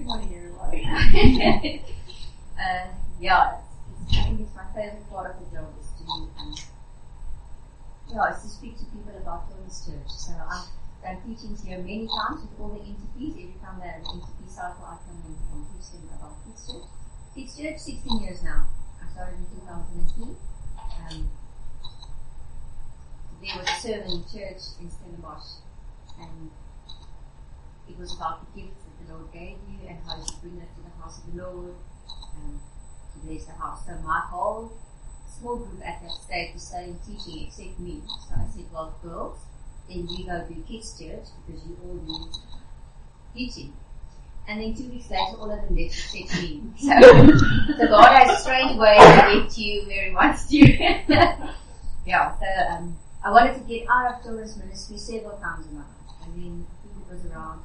Good morning, everyone. I think it's my favorite part of the job is to speak to people about Children's Church. So I've done teachings here many times with all the entities. Every time they have an entity cycle, I come in and teach them about Kids Church. Kids Church, 16 years now. I started in 2002. There was a sermon church in Stellenbosch, and it was about the gifts that the Lord gave you and how you should bring that to the house of the Lord to bless the house. So my whole small group at that stage was studying teaching except me. So I said, well, girls, then you go do Kids Church because you all do teaching. And then 2 weeks later, all of them left except me. So God has a strange way to get you where He wants you. I wanted to get out of children's ministry several times in my life. And then I think it was around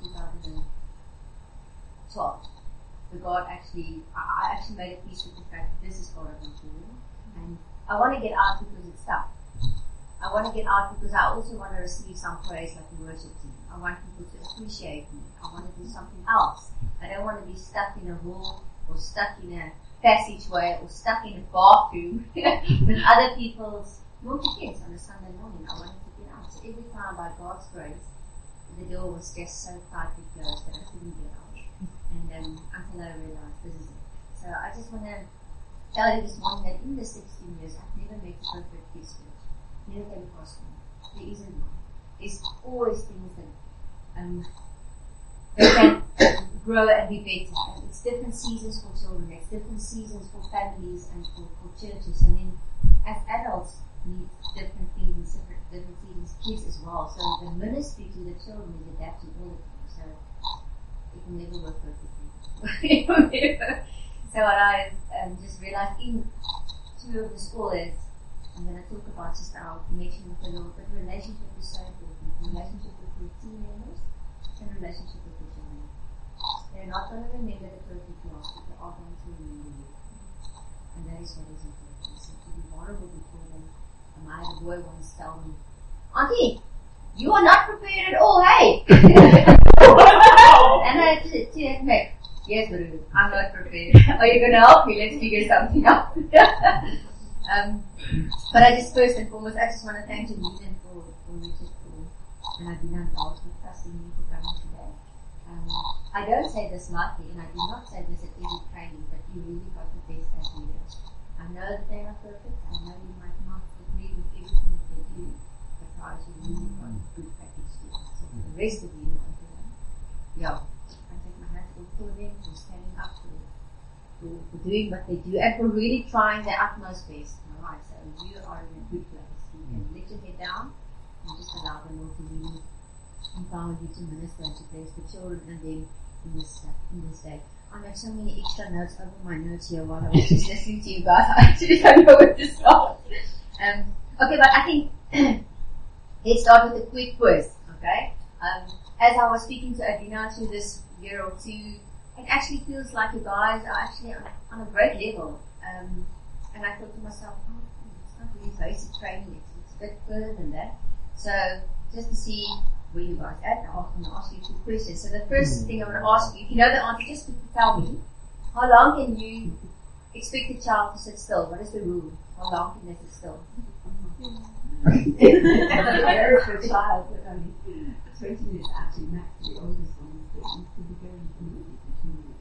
2012. I actually made a peace with the fact that this is part of my calling. And I want to get out because it's tough. I want to get out because I also want to receive some praise like the worship team. I want people to appreciate me. I want to do something else. I don't want to be stuck in a hall or stuck in a passageway or stuck in a bathroom with other people's naughty kids on a Sunday morning. I wanted to get out. So every time, by God's grace, the door was just so tightly closed that I couldn't get out. And until I realized this is it. So I just want to tell you this morning that in the 16 years, I've never met a perfect Kids Church. Never came across one. There isn't one. There's always things that can grow and be better. And it's different seasons for children. It's different seasons for families and for churches. And then as adults need different things in different seasons, kids as well. So the ministry to the children is adapted all the time. So it will never work perfectly. So what I just realized in two of the scholars, I'm going to talk about just our connection with the Lord, but relationship is so important. Relationship with your team members and relationship with your children. They're not going to remember the perfect loss, but they are going to remember you. And that is what is important. So to be vulnerable before them. I had a boy once tell me, Auntie, you are not prepared at all, hey? And I said to him, yes, Guru, I'm not prepared. Are you going to help me? Let's figure something out. But I just first and foremost, I just want to thank you, Eden, for Richard, and I've been involved with trusting me for coming today. I don't say this lightly, and I do not say this at every training, but you really got the best as leaders. I know that they are perfect. I know you might not agree with everything that they do, but guys, you really got a good package together. So for the rest of you, I take my hat off for them for standing up for doing what they do and for really trying their utmost best. Alright, so you are in a good place. You can let your head down and just allow the Lord to really empower you to minister and to bless the children and them in this day. I have so many extra notes over my notes here while I was just listening to you guys. I actually don't know where to start. Okay, but I think let's start with a quick quiz. Okay, as I was speaking to Adina through this year or two, it actually feels like you guys are actually on a great level. And I thought to myself, it's not really basic training, it's a bit further than that. So just to see where you guys at, I'm going to ask you two questions. So the first thing I'm going to ask you, if you know the answer, just tell me, how long can you expect a child to sit still? What is the rule? How long can they sit still? Very for a child, but 20 minutes actually max. The oldest one is that you can be very familiar for 2 minutes.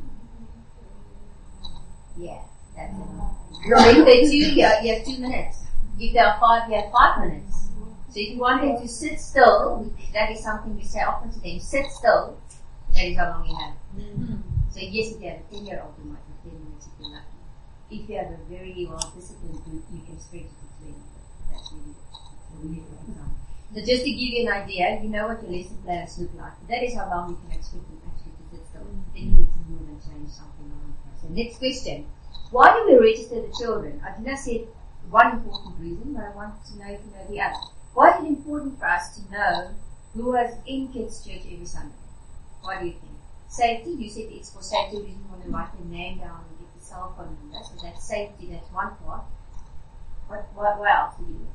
Yeah, that's it. If they're 2, you have 2 minutes. If they are 5, you have 5 minutes. So if you want them to sit still, that is something we say often to them, sit still, that is how long you have. So yes, if you have a 10-year-old, you might have 10 minutes if you're lucky. If you have a very well-disciplined group, you can stretch it to 20. That's really good example. So just to give you an idea, you know what your lesson plans look like. That is how long you can expect them actually to sit still. Then you need to move and change something around. So next question. Why do we register the children? I did not say one important reason, but I want to know if you know the other. Why is it important for us to know who was in Kids Church every Sunday? What do you think? Safety, you said it's for safety, you didn't want to write their name down and get the cell phone number, so that's safety, that's one part. What else do you do?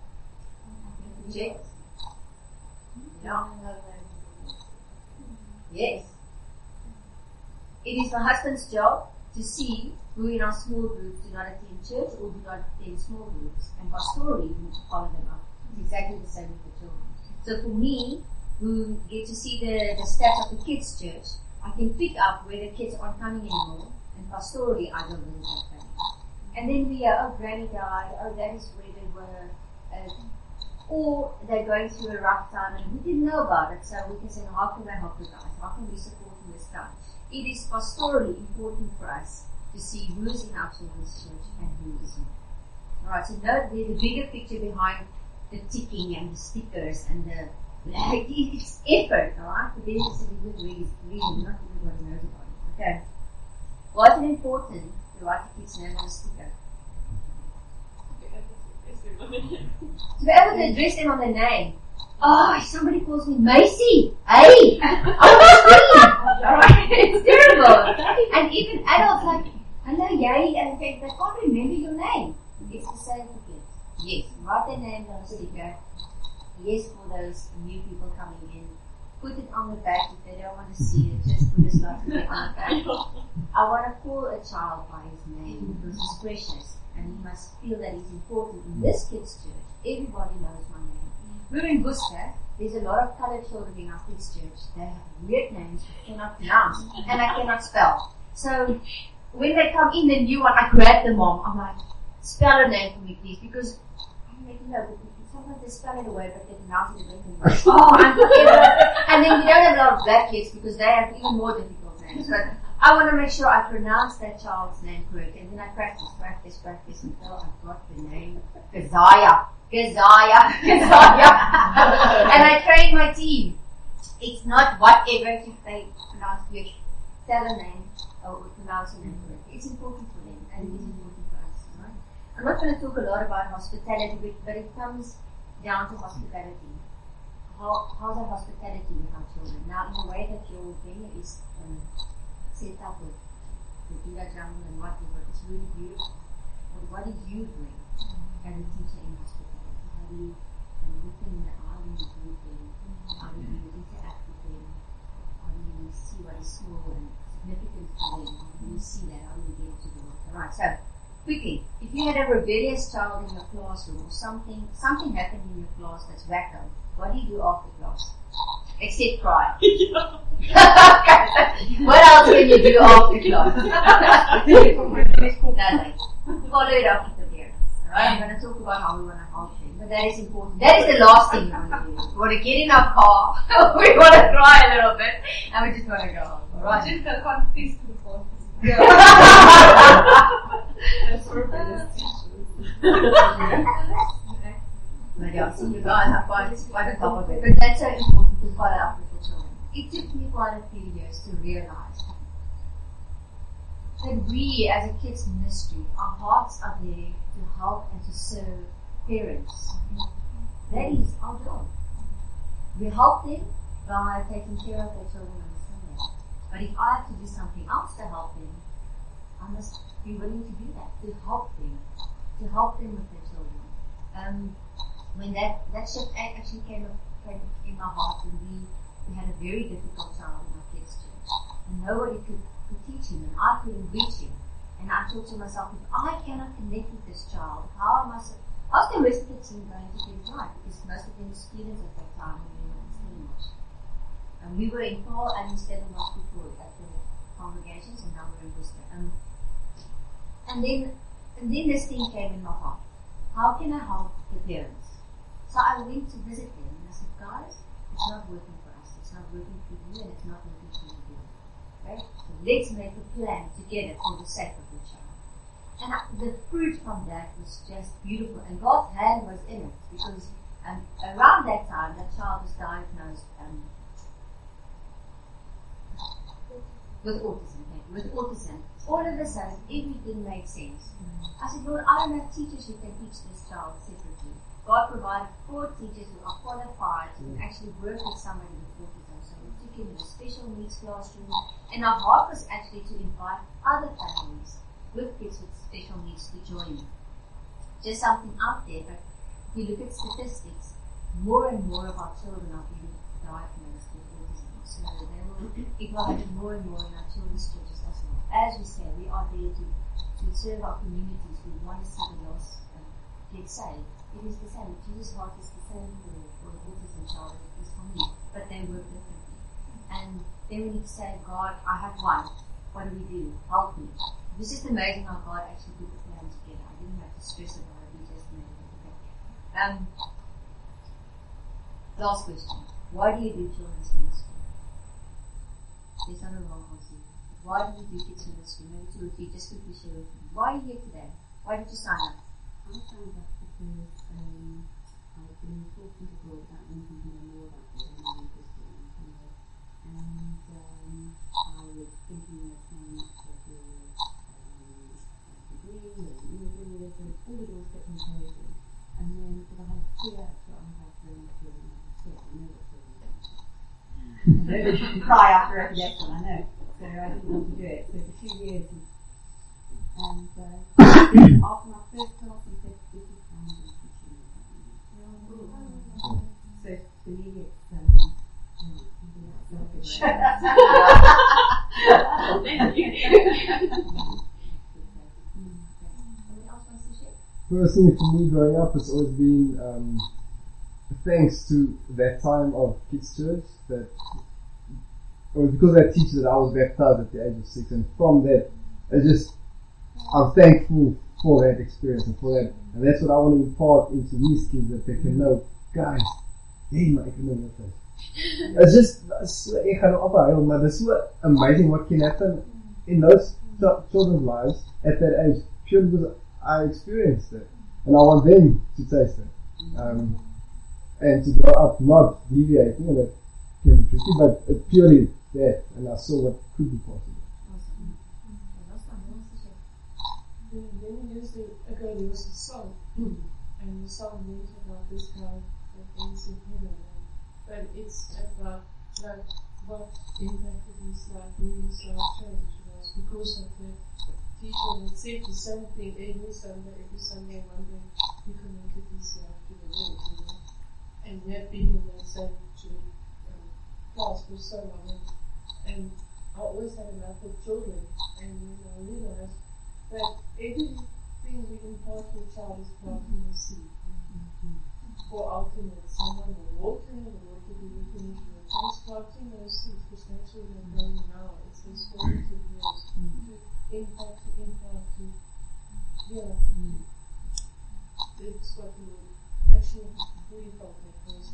Check? Yeah. Yes. It is my husband's job to see who in our small groups do not attend church or do not attend small groups. And pastorally, we need to follow them up. It's exactly the same with the children. So for me, who get to see the stats of the kids' church, I can pick up where the kids aren't coming anymore. And pastorally, I don't visit that family. And then we are, oh, granny died, oh, that is where they were. Or they're going through a rough time and we didn't know about it. So we can say, how can we help you guys? How can we support in this time? It is pastorally important for us to see who is in our children's church and who is not. Alright, so note there's a bigger picture behind the ticking and the stickers and the, it's effort, alright? But there is a good reason, not everybody knows about it. Okay. Why is it important to write the kid's name on a sticker? To be able to address them on their name. Oh, if somebody calls me Macy, hey, alright, it's terrible. And even adults like, hello, yay, and they can't remember your name. It's the same for kids. Yes, write their name on a sticker. Yes, for those new people coming in. Put it on the back if they don't want to see it, just put a slot on the back. I want to call a child by his name because he's precious and he must feel that he's important. In this kids' church, everybody knows my name. We're in Worcester. There's a lot of colored children in our kids' church. They have weird names I cannot pronounce and I cannot spell. So when they come in, the new one, I grab the mom. I'm like, spell her name for me, please, because I'm like, no, but sometimes they spell it away, but they pronounce it differently. Oh, I'm forgetting. And then we don't have a lot of black kids because they have even more difficult names. But I want to make sure I pronounce that child's name correct, and then I practice until I've got the name Keziah. And I train my team. It's not whatever if they pronounce your tell a name or pronounce a name correctly. It's important for them, and it is important for us. Right? I'm not going to talk a lot about hospitality, but it comes down to hospitality. How's our hospitality with our children? Now, in the way that your venue is set up with the Buddha jungle and whatever, it's really beautiful. But what do you bring as a teacher in hospitality? How do you look in the eye when you do them? How do you interact with them? How do you see what is small and significant for them? How do you see that? How do you get it to the world? Alright, so quickly, if you had a rebellious child in your classroom or something happened in your class that's wacko, what do you do after class? Except cry. What else can you do after class? Nothing. Follow it up with the parents. Alright, I'm going to talk about how we want to help them. But that is important. That is the last thing we want to do. We want to get in our car, we want to cry a little bit, and we just want to go home. Alright? Just a confess to the Lord. That's rebellious teachers. But yeah, so you guys have quite a couple of it. But that's so important to follow up with the children. It took me quite a few years to realize that we, as a kids ministry, our hearts are there to help and to serve parents. That is our job. We help them by taking care of their children on Sunday. But if I have to do something else to help them, I must be willing to do that, to help them with their children. When that shift actually came in my heart when we had a very difficult child in our kids' church. And nobody could teach him, and I couldn't reach him. And I thought to myself, if I cannot connect with this child, how's the rest of the team going to get it right? Because most of them were students at that time and we were in Stellenbosch. And we were in Paul and in Stellenbosch before at the congregations, and now we're in Worcester. And then this thing came in my heart. How can I help the parents? So I went to visit them and I said, guys, it's not working for us. It's not working for you and it's not working for you. Right? So let's make a plan together for the sake of the child. And the fruit from that was just beautiful. And God's hand was in it because around that time, that child was diagnosed with autism. All of a sudden, everything made sense. I said, Lord, I don't have teachers who can teach this child separately. God provided 4 teachers who are qualified to actually work with somebody with autism. So we took him in a special needs classroom. And our heart was actually to invite other families with kids with special needs to join. Just something out there, but if you look at statistics, more and more of our children are being diagnosed with autism. So they will it will happen more and more in our children's churches as well. As we say, we are there to serve our communities. We want to see the lost get saved. It is the same. Jesus' heart is the same for an autism child as it is for me, but they work differently. And then we need to say, God, I have one. What do we do? Help me. This is amazing how God actually put the plan together. I didn't have to stress about it. He just made it okay. Last question. Why do you do children's ministry? There's not a wrong answer. Why do you do kids ministry? Maybe 2 or 3, just quickly share with me. Why are you here today? Why did you sign up? I signed up because I've been talking to God about wanting to know more about what I'm interested in. And I was thinking of trying to do a degree or an immigrant, and all the doors kept on closing. And then, because I had fear that I had very much children, I know what children are. I know that you can cry after every lesson, I know. So I didn't want to do it. So for 2 years, and after my first class, he said, "This is how I'm going to teach you." So for me, it's selfish. Thank you. Anyone else wants to share? Personally, for me, growing up, it's always been thanks to that time of kids' church that. It was because of that teacher that I was baptized at the age of 6, and from that, I'm thankful for that experience and for that, and that's what I want to impart into these kids, that they can know, guys, hey, maar ek know what that is. It's just, ek gaan ophouden, maar it's so amazing what can happen in those children's lives at that age, purely because I experienced it, and I want them to taste it, and to grow up not deviating, and it can be tricky, but purely that, and I saw what could be possible. Awesome. Many years ago there was a song, and the song means about this guy that ends in heaven, but it's about like what impacted his life, really his life changed was because of the teacher that said the same thing every Sunday, one day he connected his life to the Lord, and he had been in that same class for so long, and I always had a love for children, and I realized that everything we impart to a child is planting a seed. For ultimate, someone will water and the Lord will be looking into it. And it's planting those seeds, because that's what they're growing now. It's those formative years to impact, to it's what we actually really felt like was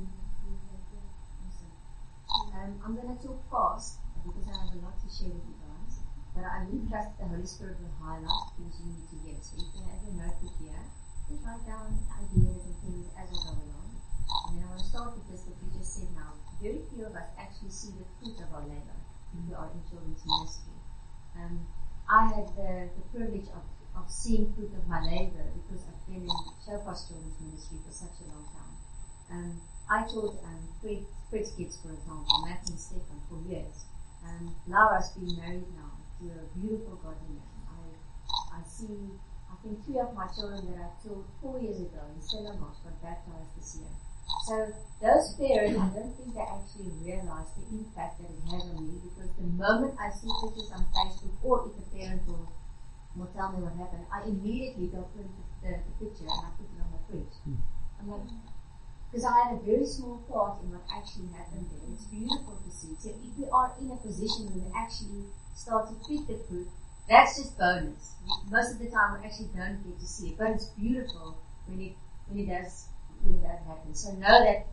I'm going to talk fast because I have a lot to share with you guys, but I really trust the Holy Spirit will highlight things you need to hear. So if you have your notebook here, just write down ideas and things as we go along. And then I want to start with this that you just said now. Very few of us actually see the fruit of our labor when we are in children's ministry. I had the privilege of seeing fruit of my labor because I've been in Shofars Children's Ministry for such a long time. I taught Fred's kids, for example, Matt and Stefan, for years. Laura's been married now to a beautiful godly man. I think 2 of my children that I taught 4 years ago in Stellenbosch got baptized this year. So those parents, I don't think they actually realize the impact that it has on me, because the moment I see pictures on Facebook, or if a parent will tell me what happened, I immediately go print the picture and I put it on my fridge. I'm like, because I had a very small part in what actually happened there. It's beautiful to see. So if we are in a position where we actually start to pick the fruit, that's just bonus. Most of the time we actually don't get to see it, but it's beautiful when it does happen. So know that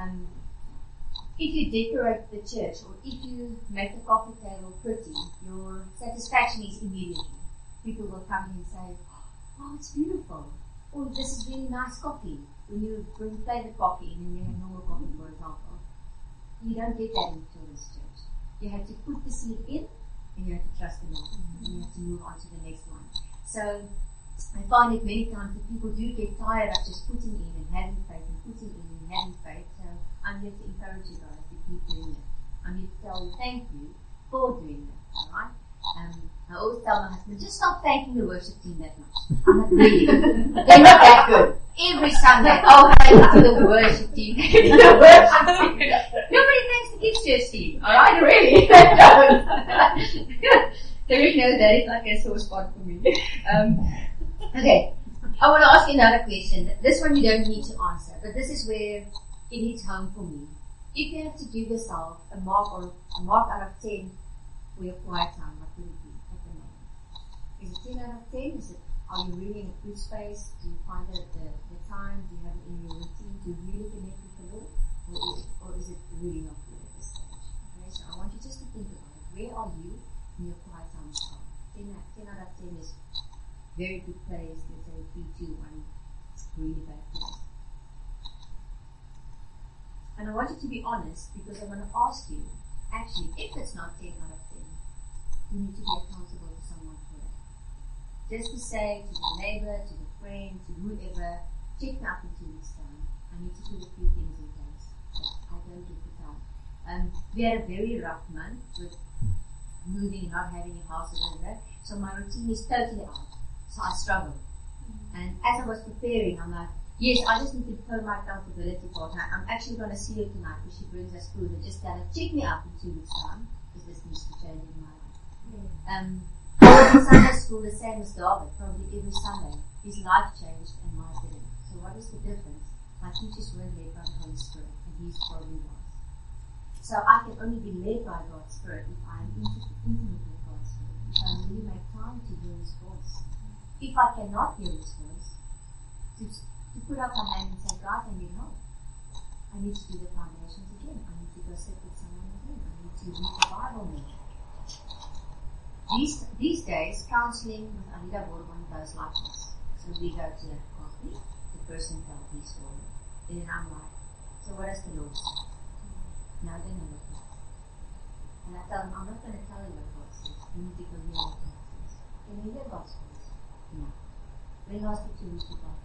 if you decorate the church, or if you make the coffee table pretty, your satisfaction is immediately. People will come in and say, "Oh, it's beautiful. Oh, this is really nice coffee." When you play the coffee and then you have normal coffee, for example, you don't get that in children's church. You have to put the seed in, and you have to trust the Lord, and you have to move on to the next one. So I find it many times that people do get tired of just putting in and having faith and putting in and having faith. So I'm here to encourage you guys to keep doing it. I'm here to tell you thank you for doing that. Alright? I always tell my husband, just stop thanking the worship team that much. I'm not really. They're not that good. Every Sunday, oh, hey, to the worship team. Nobody thanks the the kids' church team. Alright, really? Don't. Derek knows that is like a sore spot for me. Okay. I want to ask you another question. This one you don't need to answer, but this is where it hits home for me. If you have to give yourself a mark out of 10 for your quiet time, what would it be at the moment? Is it 10 out of 10? Are you really in a good space? Do you find that the time? Do you have it in your routine to really connect with the Lord? Or is it really not good at this stage? Okay, so I want you just to think about it. Where are you in your quiet time? 10 out of 10 is very good place. Let's say 3, 2, 1, really bad place. And I want you to be honest because I want to ask you, actually, if it's not 10 out of 10, you need to be accountable to someone for that. Just to say to the neighbor, to the friend, to whoever, check me up in 2 weeks' time. I need to put a few things in place. I don't get the time. We had a very rough month with moving, not having a house or whatever. So my routine is totally out. So I struggled. And as I was preparing, I'm like, yes, I just need to tell my accountability partner. I'm actually going to see her tonight because she brings us food and just tell her, check me up in 2 weeks' time because this needs to change in my life. I was in Sunday school the same as David, probably every Sunday. His life changed and mine didn't. So what is the difference? My teachers weren't led by the Holy Spirit and his probably was. So I can only be led by God's Spirit if I am intimate with God's Spirit. If I really make time to hear his voice. If I cannot hear his voice, to put up my hand and say, God, I need help. I need to do the foundations again. I need to go sit with someone again. I need to read the Bible more. These days, counseling with Anita Borman goes like this. So we go to coffee, the person tells his story. Then I'm like, so what does the Lord say? Now then I look at it. And I tell him, I'm not going to tell you what God says. You need to go hear what God says. Can you hear God's voice? No. When last did you read the Bible?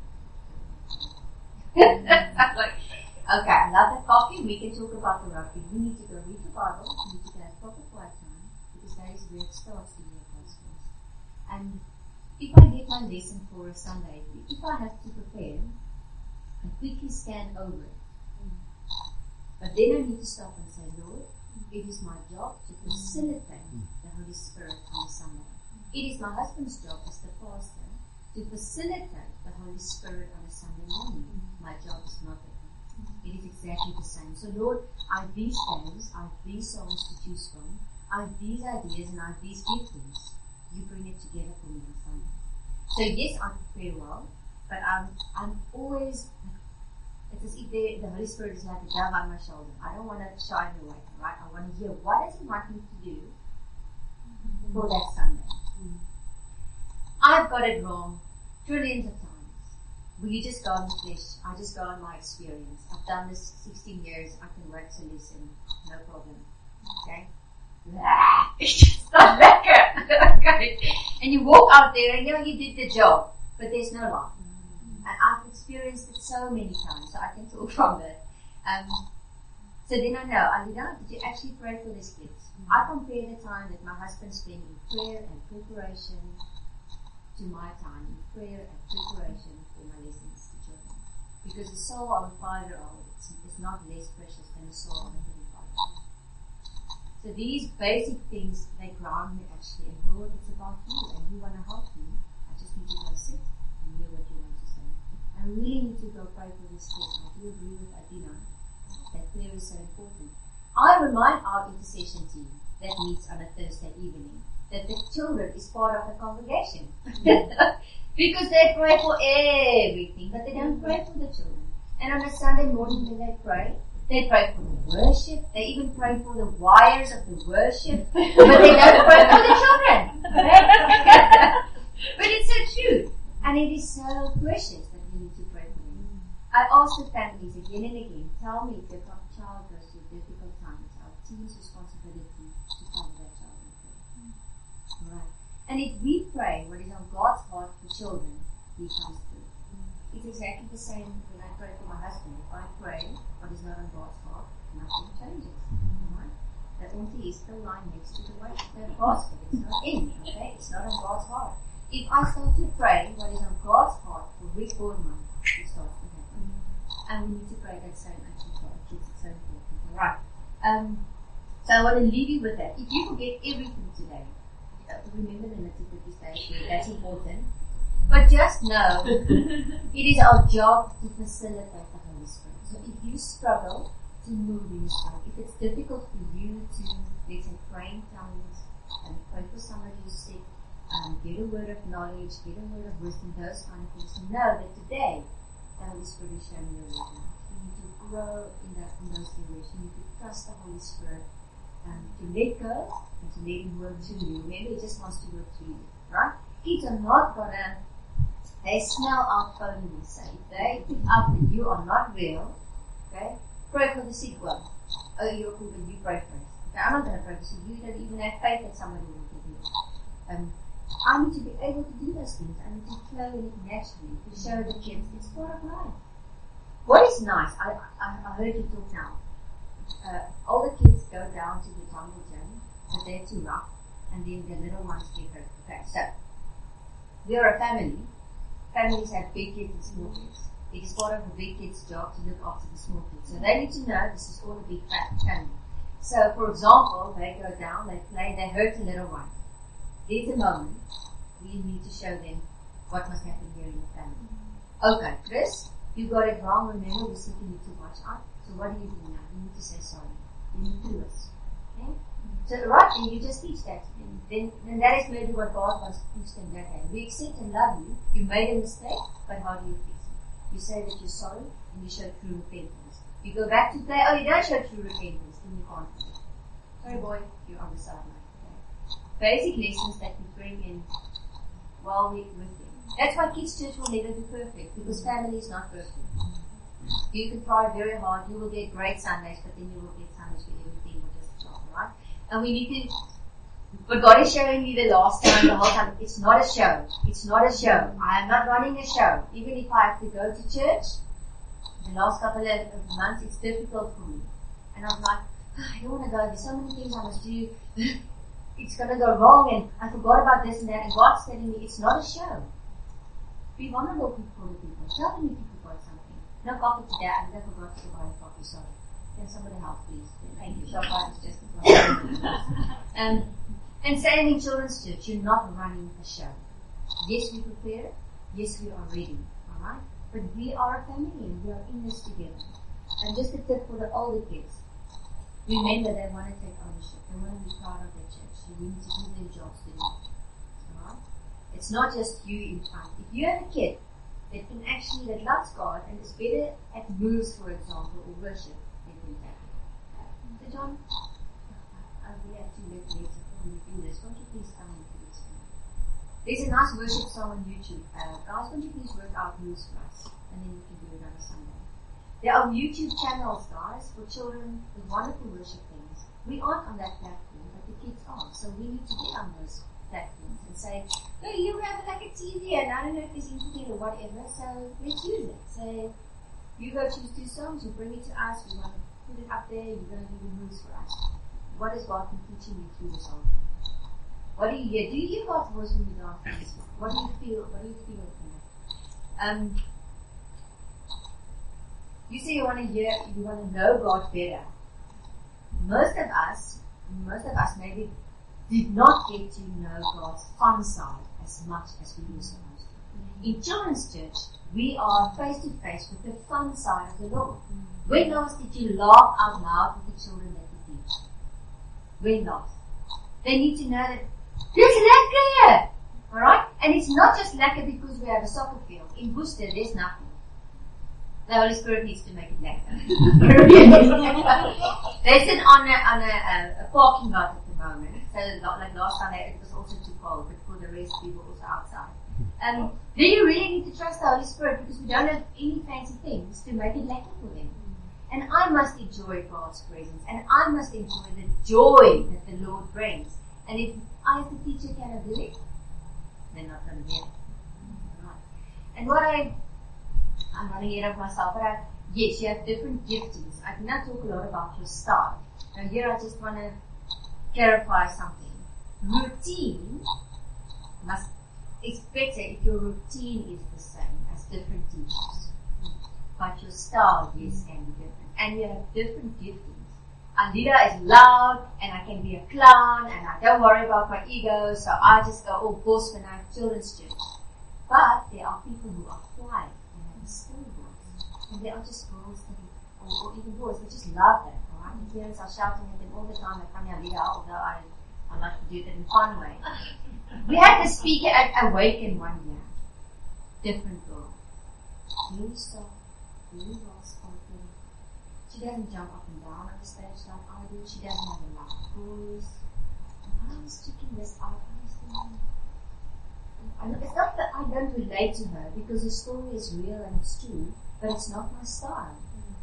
Like, okay, I love that coffee. We can talk about the rugby. You need to go read the Bible. You need to have proper quiet time because that is where it starts to hear God's voice. And if I get my lesson for a Sunday, if I have to prepare, I quickly scan over it. But then I need to stop and say, Lord, it is my job to facilitate the Holy Spirit on a Sunday. It is my husband's job as the pastor to facilitate the Holy Spirit on a Sunday morning. My job is not that. It is exactly the same. So Lord, I have these days, I have these songs to choose from, I have these ideas and I have these giftings. You bring it together for me on Sunday. So yes, I prepare well, but I'm always, it's as if the Holy Spirit is like a dove on my shoulder. I don't want to shy away, right? I want to hear what does He want me to do for that Sunday. I've got it wrong trillions of times. Will you just go on the flesh? I just go on my experience. I've done this 16 years. I can work to listen. No problem. Okay? It's just not lekker. Okay? And you walk out there and you did the job. But there's no life. And I've experienced it so many times. So I can talk from it. So then I know, Alida, did you actually pray for these kids? I compare the time that my husband spent in prayer and preparation to my time in prayer and preparation for my lessons to children. Because the soul of a 5-year-old is not less precious than the soul of a 35-year-old. So these basic things, they ground me actually. And Lord, it's about you and you want to help me. I just need to go sit and hear what you want to say. I really need to go pray for these kids. I do agree with Adina that prayer is so important. I remind our intercession team that meets on a Thursday evening that the children is part of the congregation. Because they pray for everything, but they don't pray for the children. And on a Sunday morning when they pray for the worship, they even pray for the wires of the worship, but they don't pray for the children. But it's so true. And it is so precious that we need to pray for them. I ask the families again and again, tell me if your child goes through a difficult time. It's our team's responsibility to cover that child in prayer. Right. And if we pray what is on God's heart for children, He comes through. It's exactly the same when I pray for my husband. If I pray what is not on God's heart, nothing changes. Right? The auntie is still lying next to the basket. It's not in, okay? It's not on God's heart. If I start to pray what is on God's heart for Rick Borman, it starts to happen. And we need to pray that same action for our kids. It's so important. Right. So I want to leave you with that. If you forget everything today, remember the nativity stage. That's important. But just know, it is our job to facilitate the Holy Spirit. So if you struggle to move in the Spirit, if it's difficult for you to, let's say, pray in tongues, and pray for somebody who's sick, get a word of knowledge, get a word of wisdom, those kind of things, know that today the Holy Spirit is showing you right now. You need to grow in those areas. You need to trust the Holy Spirit to let go and to let Him work through you. Remember, He just wants to work through you, right? Kids are not gonna, they smell out phoniness. So if they pick up that you are not real, okay, pray for the sick one. Oh, you're cool, but you pray first. Okay, I'm not gonna pray for you. You don't even have faith that somebody will give you. I need to be able to do those things. I need to flow in it naturally to show the kids it's part of life. What is nice, I heard you talk now. All the kids go down to the jungle gym, but they're too rough, and then the little ones get hurt. Okay, so we are a family. Families have big kids and small kids. It is part of a big kid's job to look after the small kids. So they need to know this is all a big family. So, for example, they go down, they play, they hurt a little one. There's a moment we need to show them what must happen here in the family. Okay, Chris, you got it wrong. Remember, we said you need to watch out. So what do you do now? You need to say sorry. You need to do this. Okay? So right then, you just teach that. And that is maybe what God wants to teach them that day. We accept and love you. You made a mistake, but how do you fix it? You say that you're sorry, and you show true repentance. You go back to play, oh, you don't show true repentance, then you can't do it. Sorry boy, you're on the sideline. Basic lessons that we bring in while we're with them. That's why kids' church will never be perfect, because family is not perfect. You can try very hard, you will get great Sundays, but then you will get Sundays where everything will just drop, right? And we need to, but God is showing me the last time, the whole time, it's not a show. It's not a show. I am not running a show. Even if I have to go to church, the last couple of months, it's difficult for me. And I'm like, I don't want to go, there's so many things I must do. It's going to go wrong, and I forgot about this and that, and God's telling me it's not a show. Be vulnerable for the people. Tell them if you forgot something. No coffee today, I forgot to buy coffee, sorry. Can somebody help, please? Thank you. Shoprite is just a and saying in children's church, you're not running a show. Yes, we prepare. Yes, we are ready. Alright? But we are a family, and we are in this together. And just a tip for the older kids. Remember, they want to take ownership. They want to be part of their church. So you need to give them jobs to do. Alright? It's not just you in front. If you have a kid that can actually, that loves God and is better at moves, for example, or worship, they can take it. So John, I really have to let later when you do this. Won't you please come and do this? There's a nice worship song on YouTube. Guys, won't you please work out moves for us? And then we can do it on a Sunday. There are YouTube channels, guys, for children with wonderful worship things. We aren't on that platform, but the kids are. So we need to get on those platforms and say, hey, you have like a TV, and I don't know if there's internet or whatever, so let's use it. So you go choose 2 songs, you bring it to us, we want to put it up there, you're going to do the moves for us. What is God teaching you through the song? What do you hear? Do you hear God's voice when you dance? What do you feel? What do you feel from that? You say you want to know God better. Most of us maybe did not get to know God's fun side as much as we were supposed to. In children's church, we are face to face with the fun side of the Lord. When last did you laugh out loud with the children that you teach? When last? They need to know that there's lekker! Alright? And it's not just lekker because we have a soccer field. In Worcester, there's nothing. The Holy Spirit needs to make it lekker. They sit on a parking lot at the moment. So like last time it was also too cold, but for the rest we were also outside. Then you really need to trust the Holy Spirit because we don't have any fancy things to make it lekker for them. And I must enjoy God's presence, and I must enjoy the joy that the Lord brings. And if I as the teacher cannot do it, they're not going to do it. Right. And I'm running ahead of myself, but yes, you have different giftings. I did not talk a lot about your style. Now here I just want to clarify something. Routine it's better if your routine is the same as different teachers. But your style, yes, can be different. And you have different giftings. Alida is loud and I can be a clown and I don't worry about my ego, so I just go all boss when I have children's church. But there are people who are quiet and have a still voice. And there are just girls or even boys that just love that, alright? And parents are shouting at them all the time, like Alida, although I like to do it in a fun way. We had a speaker at Awaken one year. Different girl. Very soft, very well spoken. She doesn't jump up and down on the stage like I do. She doesn't have a loud voice. And I was checking this out. I was thinking, it's not that I don't relate to her because the story is real and it's true, but it's not my style.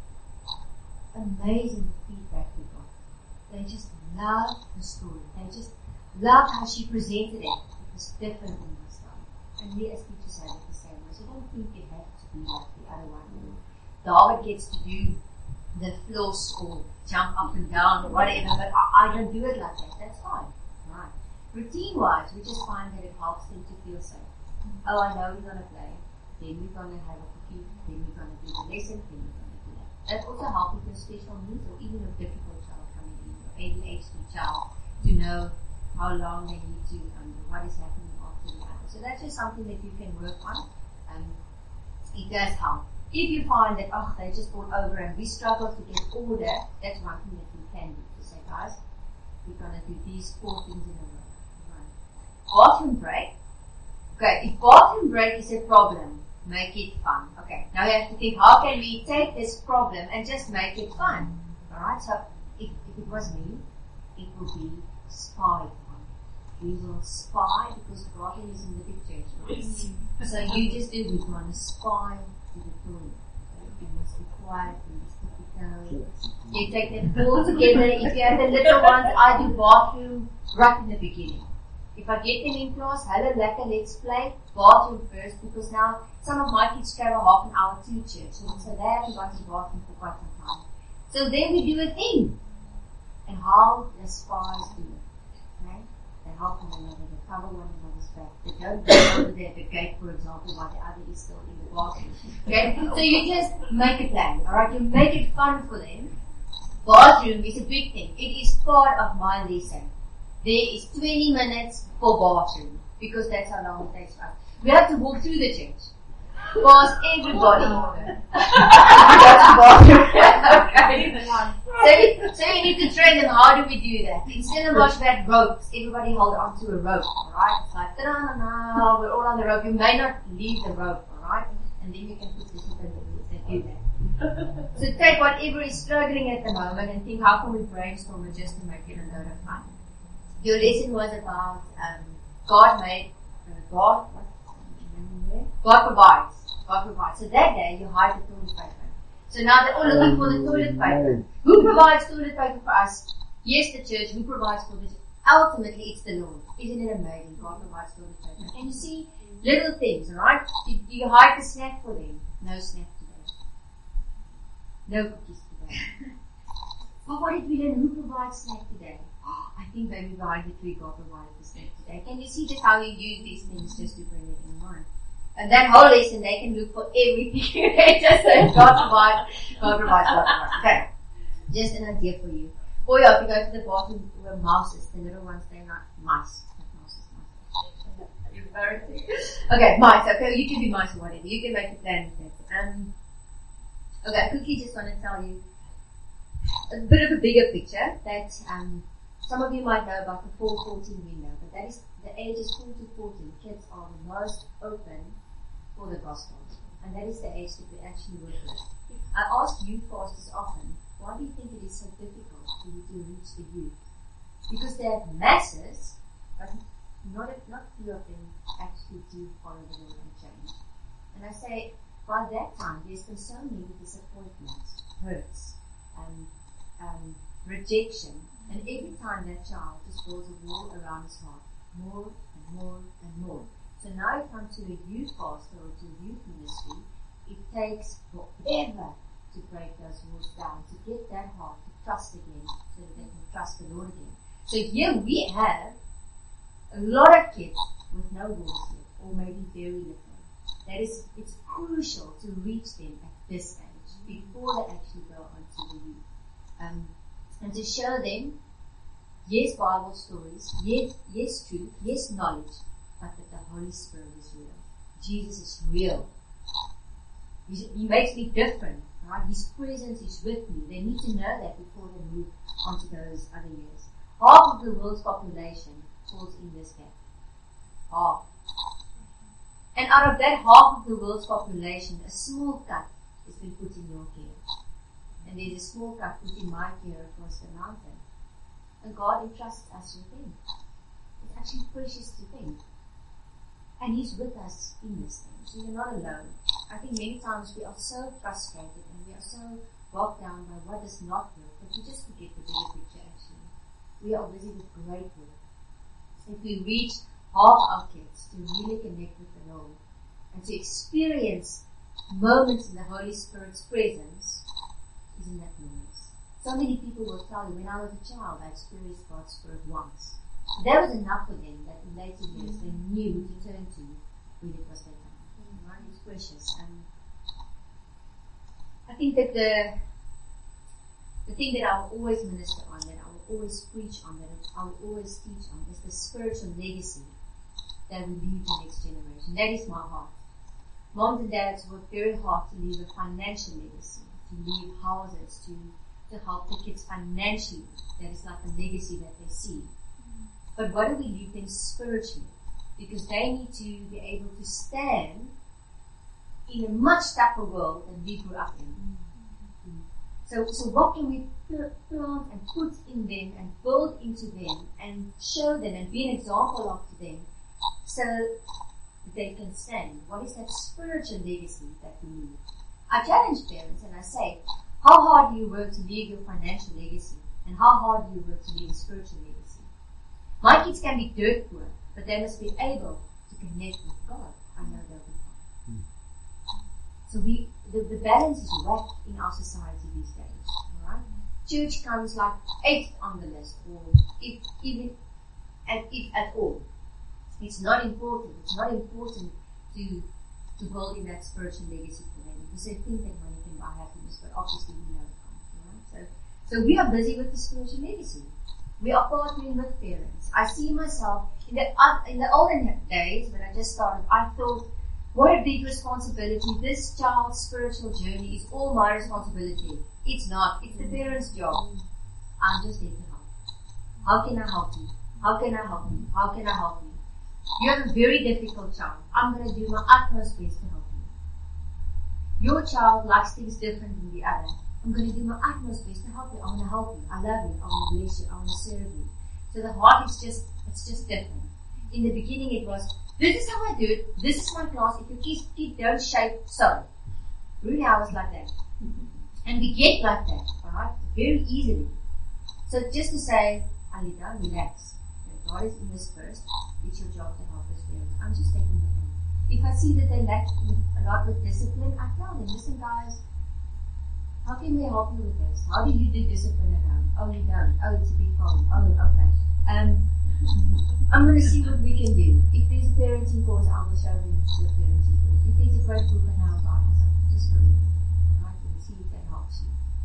Amazing feedback we got. They just loved the story. They just loved how she presented it. It was different than my style. And we as teachers have it the same way. So I don't think it has to be like the other one. David gets to do the floss or jump up and down or whatever, but I don't do it like that. That's fine. Right. Routine-wise, we just find that it helps them to feel safe. Oh, I know we're going to play. Then we're going to have a cookie. Then we're going to do the lesson. Then we're going to do that. That's also helping with special needs or even a difficult child coming in, or ADHD child, to know how long they need to, what is happening after the other. So that's just something that you can work on. It does help. If you find that, they just brought over and we struggle to get order, that's one thing that we can do. To say, guys, we're going to do these 4 things in a row. Right. Bathroom break. Okay, if bathroom break is a problem, make it fun. Okay, now you have to think, how can we take this problem and just make it fun? Alright, so if it was me, it would be spy time. We will spy because God is in the big church, right? So you just do, we're going to spy to the toilet. You must be quiet, you must be quiet. You take them all together. If you have the little ones, I do bathroom right in the beginning. If I get them in class, hello, lekker, let's play, bathroom first, because now some of my kids travel half an hour to church, so they haven't gone to the bathroom for quite some time. So then we do a thing. And how the spies do it. Okay? They help one another, they cover one another's back. They don't go over there at the gate, for example, while the other is still in the bathroom. Okay? So you just make a plan, alright? You make it fun for them. Bathroom is a big thing. It is part of my lesson. There is 20 minutes for bathroom, because that's how long it takes for us. We have to walk through the church. Past everybody. Okay. So you need to train them. How do we do that? Instead of watching that ropes, everybody hold on to a rope, alright? It's like, ta-da-na-na, we're all on the rope. You may not leave the rope, alright? And then you can put discipline that do that. So take whatever is struggling at the moment and think, how can we brainstorm it just to make it a load of fun? Your lesson was about God provides. God provides. So that day you hide the toilet paper. So now they're all looking for the toilet paper. Who provides toilet paper for us? Yes, the church. Who provides toilet paper? Ultimately, it's the Lord. Isn't it amazing? God provides toilet paper. And you see little things, alright? Do you hide the snack for them? No snack today. No cookies today. But what did we learn? Who provides snack today? I think maybe behind the tree God provided the snack today. Can you see just how you use these things just to bring it in mind? And that whole lesson, they can look for everything. They just say, God provides. Okay. Just an idea for you. Or if you go to the bathroom where mouses, the little ones, they're not mice. Mice. You're embarrassing. Okay, mice. Okay, you can be mice or whatever. You can make a plan with that. Okay, quickly just want to tell you a bit of a bigger picture that some of you might know about the 4-14 window, but that is the ages 4 to 14. Kids are the most open for the gospel, and that is the age that we actually work with. I ask youth pastors often, why do you think it is so difficult for you to reach the youth? Because they have masses, but not few of them actually do follow the Lord and change. And I say, by that time, there's been so many disappointments, hurts, rejection, and every time that child just builds a wall around his heart, more and more and more. So now you come to a youth pastor or to a youth ministry, it takes forever to break those walls down, to get that heart to trust again, so that they can trust the Lord again. So here we have a lot of kids with no walls yet, or maybe very little. It's crucial to reach them at this age, before they actually go on to the youth. And to show them, yes, Bible stories, yes, truth, yes, knowledge, but that the Holy Spirit is real. Jesus is real. He makes me different, right? His presence is with me. They need to know that before they move on to those other years. Half of the world's population falls in this gap. Half. And out of that half of the world's population, a small cut has been put in your care. And there's a small cut put in my care across the mountain. And God entrusts us with Him. It's actually precious to think. And He's with us in this thing. So you're not alone. I think many times we are so frustrated and we are so bogged down by what does not work that we just forget the bigger picture actually. We are busy with great work. If we reach half our kids to really connect with the Lord and to experience moments in the Holy Spirit's presence, isn't that glorious? So many people will tell you, when I was a child, I experienced God's Spirit once. That was enough for them that in later years they knew who to turn to when it was their time. Right? It's precious. And I think that the thing that I will always minister on, that I will always preach on, that I will always teach on, is the spiritual legacy that we leave the next generation. That is my heart. Moms and dads work very hard to leave a financial legacy, to leave houses, to help the kids financially. That is like a legacy that they see. But what do we leave them spiritually? Because they need to be able to stand in a much tougher world than we grew up in. So what can we plant and put in them and build into them and show them and be an example of to them so that they can stand? What is that spiritual legacy that we leave? I challenge parents and I say, how hard do you work to leave your financial legacy? And how hard do you work to leave a spiritual legacy? My kids can be dirt poor, but they must be able to connect with God. I know they'll be fine. So the balance is whacked in our society these days. Alright? Church comes like 8th on the list, or if at all. It's not important. It's not important to build in that spiritual legacy for them. Because they think that money can buy happiness, but obviously we know it can't. Right? So we are busy with the spiritual legacy. We are partnering with parents. I see myself in the olden days when I just started. I thought, what a big responsibility! This child's spiritual journey is all my responsibility. It's not. It's the parents' job. I'm just there to help. How can I help you? How can I help you? How can I help you? You have a very difficult child. I'm going to do my utmost best to help you. Your child likes things different than the other. I'm going to do my utmost best to help you. I'm going to help you. I love you. I want to bless you. I want to serve you. So the heart is just different. In the beginning it was, this is how I do it. This is my class. If your kids don't shape, so. Really, I was like that. And we get like that, alright? Very easily. So just to say, Alita, relax. God is in this first. It's your job to help us parents. I'm just taking the hand. If I see that they lack a lot with discipline, I tell them, listen guys, how can we help you with this? How do you do discipline at home? Oh, you don't. Oh, it's a big problem. Oh, okay. I'm going to see what we can do. If there's a parenting course, I will show them the parenting course. If there's a great book on how to buy myself, just go read it. Alright? And see if that helps you.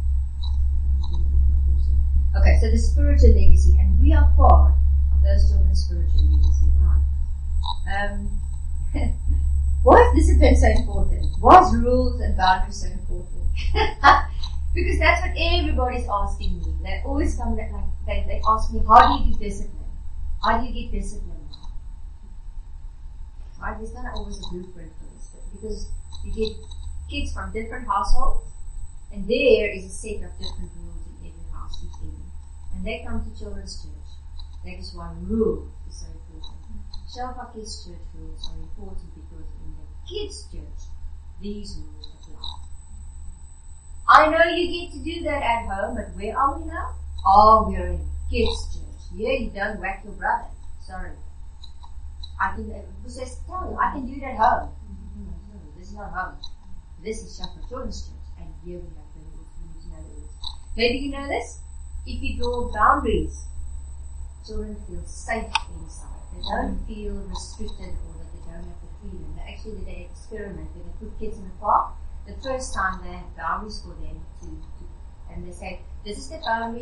Okay, so the spiritual legacy, and we are part of those children's spiritual legacy, right? Why is discipline so important? Why is rules and boundaries so important? Because that's what everybody's asking me. They always come that they ask me, how do you do discipline? How do you get discipline? Right? There's not always a blueprint for this, because you get kids from different households, and there is a set of different rules in every house, each area. And they come to children's church. That is why rule is so important. Shelfa Kids Church rules are important because in the kids' church, these rules apply. I know you get to do that at home, but where are we now? Oh, we're in kids' church. Yeah, you don't whack your brother. Sorry. I can, because I tell you, I can do it at home. No, this is not home. This is Shelfa Children's Church, and here we have the rules. We need to know the rules. Maybe you know this. If you draw boundaries, children feel safe inside. They don't feel restricted or that they don't have the freedom. They actually did an experiment where they put kids in the park. The first time they had boundaries for them to and they say, this is the boundary,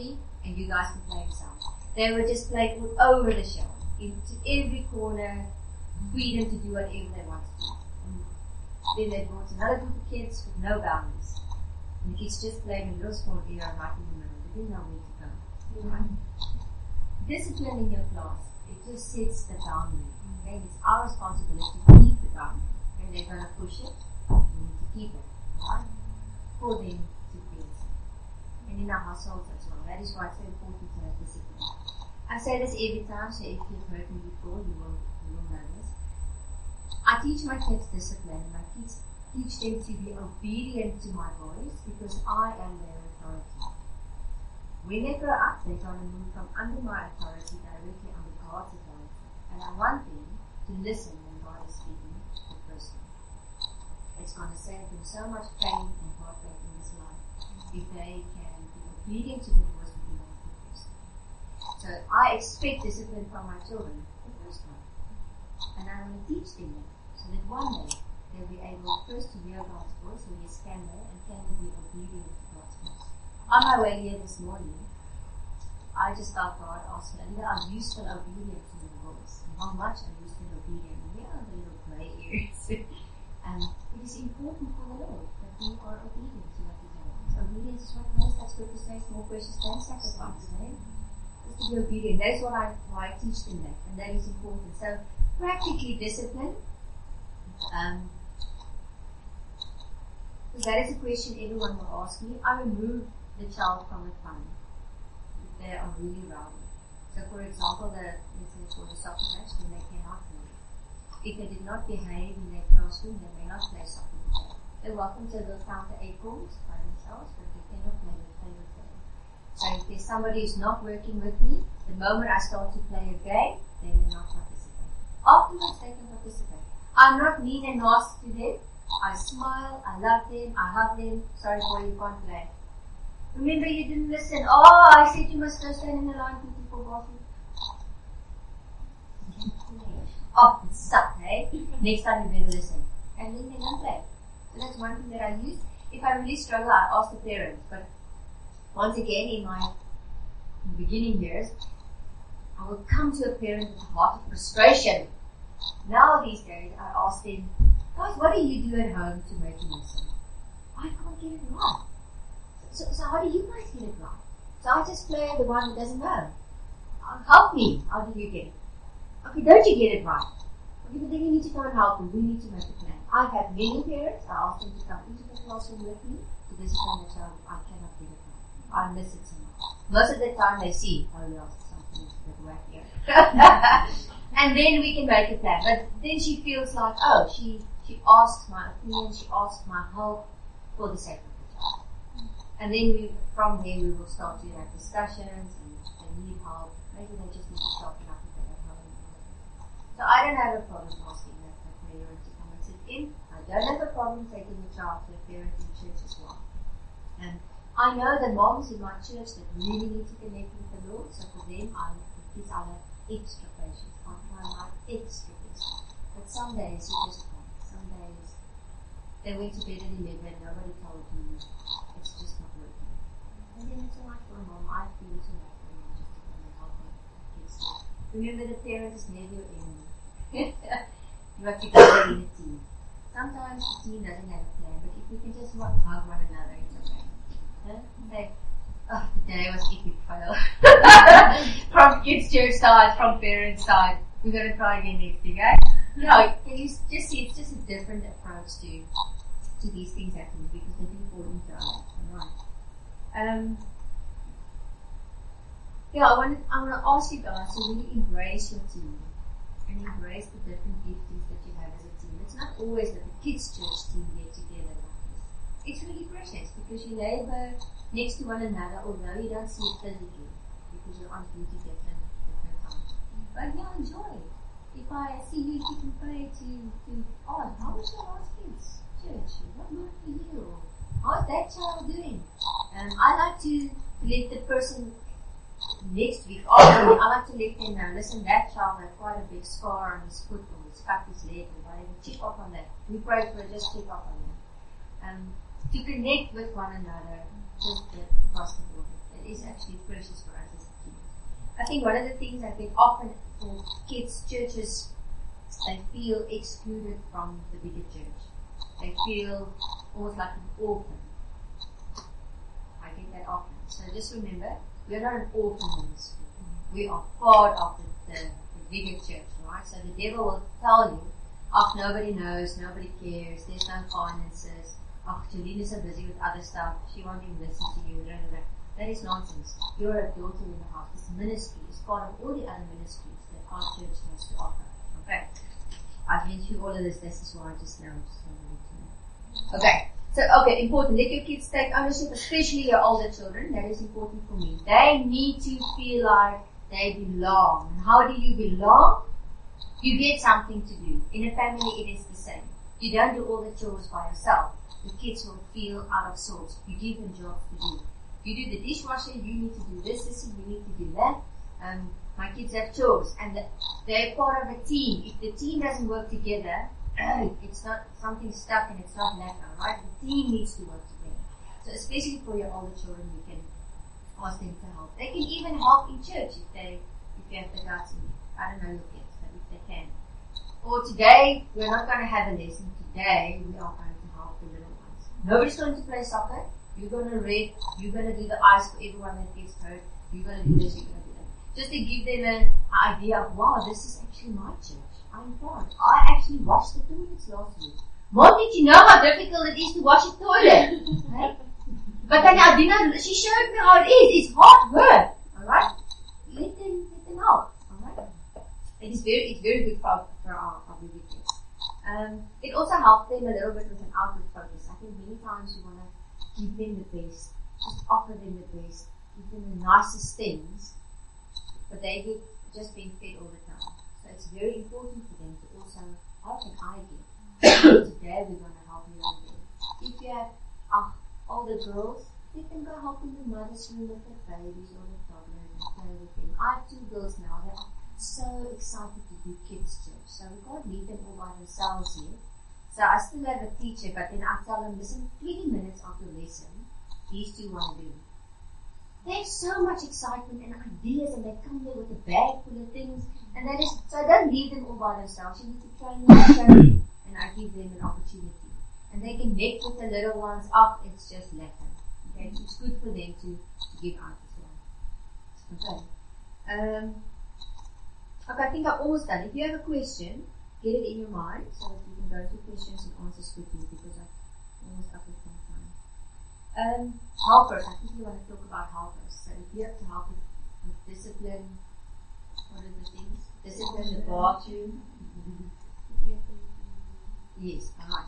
and you guys can play yourself. They were just played all over the show, into every corner, freedom to do whatever they wanted to do. And then they brought another group of kids with no boundaries. And the kids just played in a little small area right in the middle. They didn't know where to go. Right? Discipline in your class, it just sets the boundary. Okay? It's our responsibility to keep the boundary. And they're going to push it, we need to keep it. Right? For them to feel safe. And in our households as well. That is why it's so important to have discipline. I say this every time, so if you've heard me before, you will know this. I teach my kids discipline, and I teach them to be obedient to my voice because I am their authority. When they grow up, they're going to move from under my authority directly under God's authority. And I want them to listen when God is speaking to the person. It's going to save them so much pain and heartache in this life if they can be obedient to the voice of the person. So I expect discipline from my children, the first one. And I want to teach them that, so that one day they'll be able first to hear God's voice, and yes, can they be obedient to God's voice. On my way here this morning, I just felt God asked me, Anita, are you still obedient to your voice? And how much are you still obedient? And here are the little grey areas. And it is important for the Lord that we are obedient to what He tells us. Obedience is what most that scripture says, more precious than sacrifice. Right? Just to be obedient. That is why I teach them that. And that is important. So, practically discipline. Because that is a question everyone will ask me. I remove the child from the fun if they are really rowdy. So, for example, let's say for the soccer match, then they cannot play. If they did not behave in their classroom, they may not play soccer today. They're welcome to they'll count the acorns by themselves, but they cannot play their favorite game. So, if there's somebody who's not working with me, the moment I start to play a game, they may not participate. Afterwards, they can participate. I'm not mean and nasty to them. I smile, I love them, I hug them. Sorry boy, you can't play. Remember you didn't listen. Oh, I said you must go stand in the line for bathroom. Oh, it sucked, eh? Next time you better listen. And then they don't play. So that's one thing that I use. If I really struggle, I ask the parents. But once again, in my beginning years, I will come to a parent with a heart of frustration. Now these days, I ask them, guys, what do you do at home to make you listen? I can't get it right. So how do you guys get it right? So I just play the one who doesn't know. Help me. How do you get it? Okay, don't you get it right? Okay, but then you need to come and help me. We need to make a plan. I've had many parents. I ask them to come into the classroom with me to discipline the child. I cannot get it right. I miss it so much. Most of the time they see, oh yeah, something is a bit whack here. And then we can make a plan. But then she feels like, oh, she asks my opinion, she asks my help for the sake of the child. And then from there we will start to have discussions, and if they need help, maybe they just need to start it up if they don't know anything. So I don't have a problem asking the parent to come and sit in. I don't have a problem taking the child to a parent in church as well. And I know the moms in my church that really need to connect with the Lord, so for them, the kids I have extra patience. I try my extra best. But some days you just can't. Some days they went to bed at 11, nobody told me. It's just not working. And then it's alright for a mom. I feel it's alright for a mom just to come and help my kids. Remember, the parent is never your enemy. You have to go in a team. Sometimes the team doesn't have a plan, but if we can just hug one another, it's okay. Like, oh, today was epic fail. From kids' church side, from parents' side. We're going to try again next week, eh? No, you just see, it's just a different approach to these things happening because they do fall into our life. I want to ask you guys to really embrace your team and embrace the different giftings that you have as a team. It's not always that the kids' church team get together like this. It's really precious because you labor next to one another, although you don't see it physically because you're on duty different times. But yeah, enjoy it. If I see you keeping prayer to how was your last kids' church? What worked for you? How's that child doing? I like to let the person next week after me, I like to let them know, listen, that child had quite a big scar on his foot or he's cut his leg or whatever. Check up on that. We pray for it, just check up on that. To connect with one another, just across the board. It is actually precious for us as a team. I think one of the things I think often for kids, churches, they feel excluded from the bigger church. They feel almost like an orphan. I get that often. So just remember, we're not an orphan ministry. We are part of the bigger church, right? So the devil will tell you, oh, nobody knows, nobody cares, there's no finances, oh, Jolene is so busy with other stuff, she won't even listen to you, blah, blah, blah. That is nonsense. You're a daughter in the house. This ministry is part of all the other ministries that our church has to offer. Okay. I've been through all of this. This is why I just wanted to know. Okay. So, important. Let your kids take ownership, especially your older children. That is important for me. They need to feel like they belong. And how do you belong? You get something to do. In a family, it is the same. You don't do all the chores by yourself. The kids will feel out of sorts. You give them jobs to do. You do the dishwasher, you need to do this, you need to do that. My kids have chores, and they're part of a team. If the team doesn't work together, it's not something stuck and it's not lekker, right? The team needs to work together. So especially for your older children, you can ask them to help. They can even help in church if you have the guts in it. I don't know your kids, but if they can. Or today, we're not going to have a lesson. Today, we are going to help the little ones. Nobody's going to play soccer. You're going to read. You're going to do the ice for everyone that gets hurt. You're going to do this. You're going to do that. Just to give them an idea of, wow, this is actually my church. I'm part. I actually washed the toilets last week. Mom, did you know how difficult it is to wash a toilet? Right? But then Adina, she showed me how it is. It's hard work. Alright? Let them help. Alright? It's very good for our baby kids. It also helps them a little bit with an outward focus. I think many times you want to give them the best, just offer them the best, give them the nicest things, but they get just being fed all the time. So it's very important for them to also, how can I give? Today we're going to help you and them. If you have older girls, let them go help in the mother's room with their babies or the toddlers and play with them. I have 2 girls now that are so excited to do kids church, so we can't leave them all by themselves yet. So I still have a teacher, but then I tell them, listen, 20 minutes after lesson, these 2 want to do. They have so much excitement and ideas, and they come there with a bag full of things, and so I don't leave them all by themselves. You need to train them, and I give them an opportunity. And they can connect with the little ones. It's just lekker. Okay, it's good for them to give out as well. Okay. Okay, I think I'm almost done. If you have a question, get it in your mind so that you can go to questions and answers quickly because I'm almost up with my time. Helpers. I think you want to talk about helpers. So if you have to help with discipline, what are the things? Discipline, the bathroom. Yes, alright.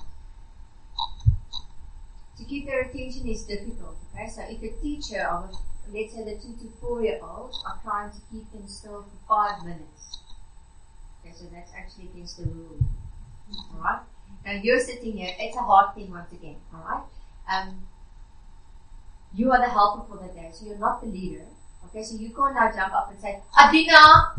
To keep their attention is difficult, okay? So if a teacher of, let's say the 2 to 4 year olds are trying to keep them still for 5 minutes, okay, so that's actually against the rule, alright? Now you're sitting here, it's a hard thing once again, alright? You are the helper for the day, so you're not the leader, okay? So you can't now jump up and say, Adina,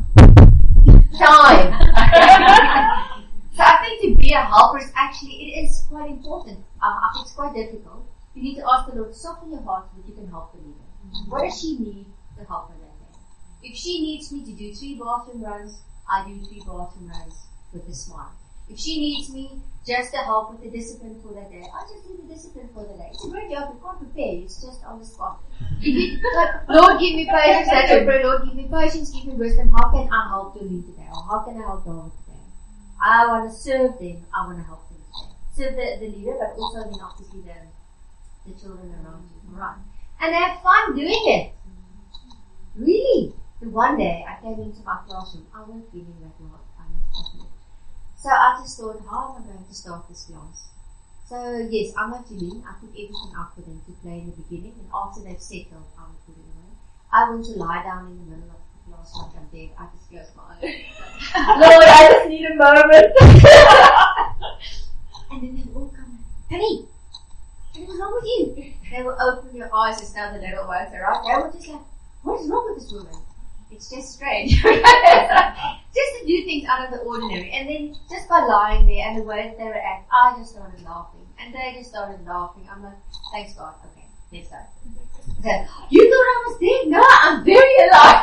time! So I think to be a helper is actually, it is quite important. It's quite difficult. You need to ask the Lord, soften your heart so that you can help the leader. Mm-hmm. What does she need to help her that day? If she needs me to do 3 bathroom runs, I do 3 bathroom runs with a smile. If she needs me just to help with the discipline for that day, I just do the discipline for the day. It's a great job, you can't prepare, it's just on the spot. If you, Lord give me patience, that's your prayer, Lord give me patience, give me wisdom, how can I help Jolene today? Or how can I help David today? I want to serve them, I want to help them today. Serve the leader, but also then obviously the children around you. Right. And they have fun doing it. Really. The one day I came into my classroom, I wasn't feeling that well, I must admit. So I just thought, how am I going to start this class? So yes, I'm not Jolene. I put everything up for them to play in the beginning, and after they've settled, I will put it away. I want to lie down in the middle of the class like I'm dead. I just close my eyes. Lord, I just need a moment. And then they'll all come, Honey, what's wrong with you? They will open your eyes and tell the little ones, right? They will just like, what is wrong with this woman? It's just strange. Just to do things out of the ordinary. And then just by lying there and the way that they react, I just started laughing. And they just started laughing. I'm like, thanks God. Okay, let's go. So, you thought I was dead? No, I'm very alive.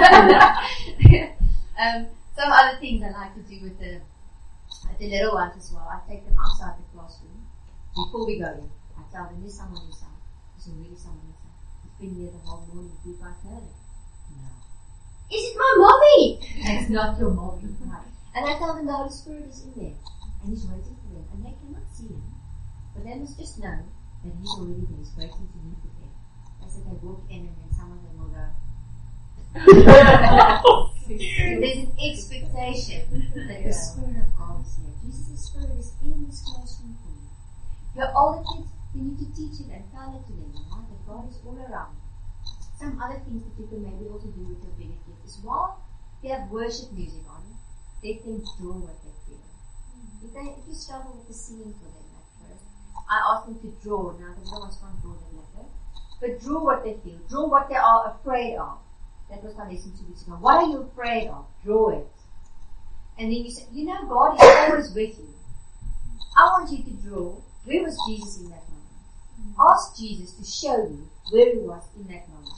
Some other things I like to do with the little ones as well. I take them outside the classroom before we go in. I tell them, there's someone inside. There's already someone inside. It's been here the whole morning. Do you guys heard it? No. Is it my mommy? It's not your mommy. Right. And I tell them the Holy Spirit is in there. And He's waiting for them. And they cannot see Him. But they must just know that He's already there. He's waiting to meet with them. As they walk in and then some of them will go. There's an expectation that the Spirit of God is here. Jesus' Spirit is in this classroom for you. Your older kids, you need to teach it and tell it to them, right? That God is all around. Some other things that you can maybe also do with your bigger kids is while they have worship music on, let them draw what they feel. If you struggle with the singing for them at first, I ask them to draw. Now the little ones can't draw them later. But draw what they feel. Draw what they are afraid of. That was my lesson 2 weeks ago. What are you afraid of? Draw it. And then you say, you know, God is always with you. I want you to draw, where was Jesus in that moment? Ask Jesus to show you where He was in that moment.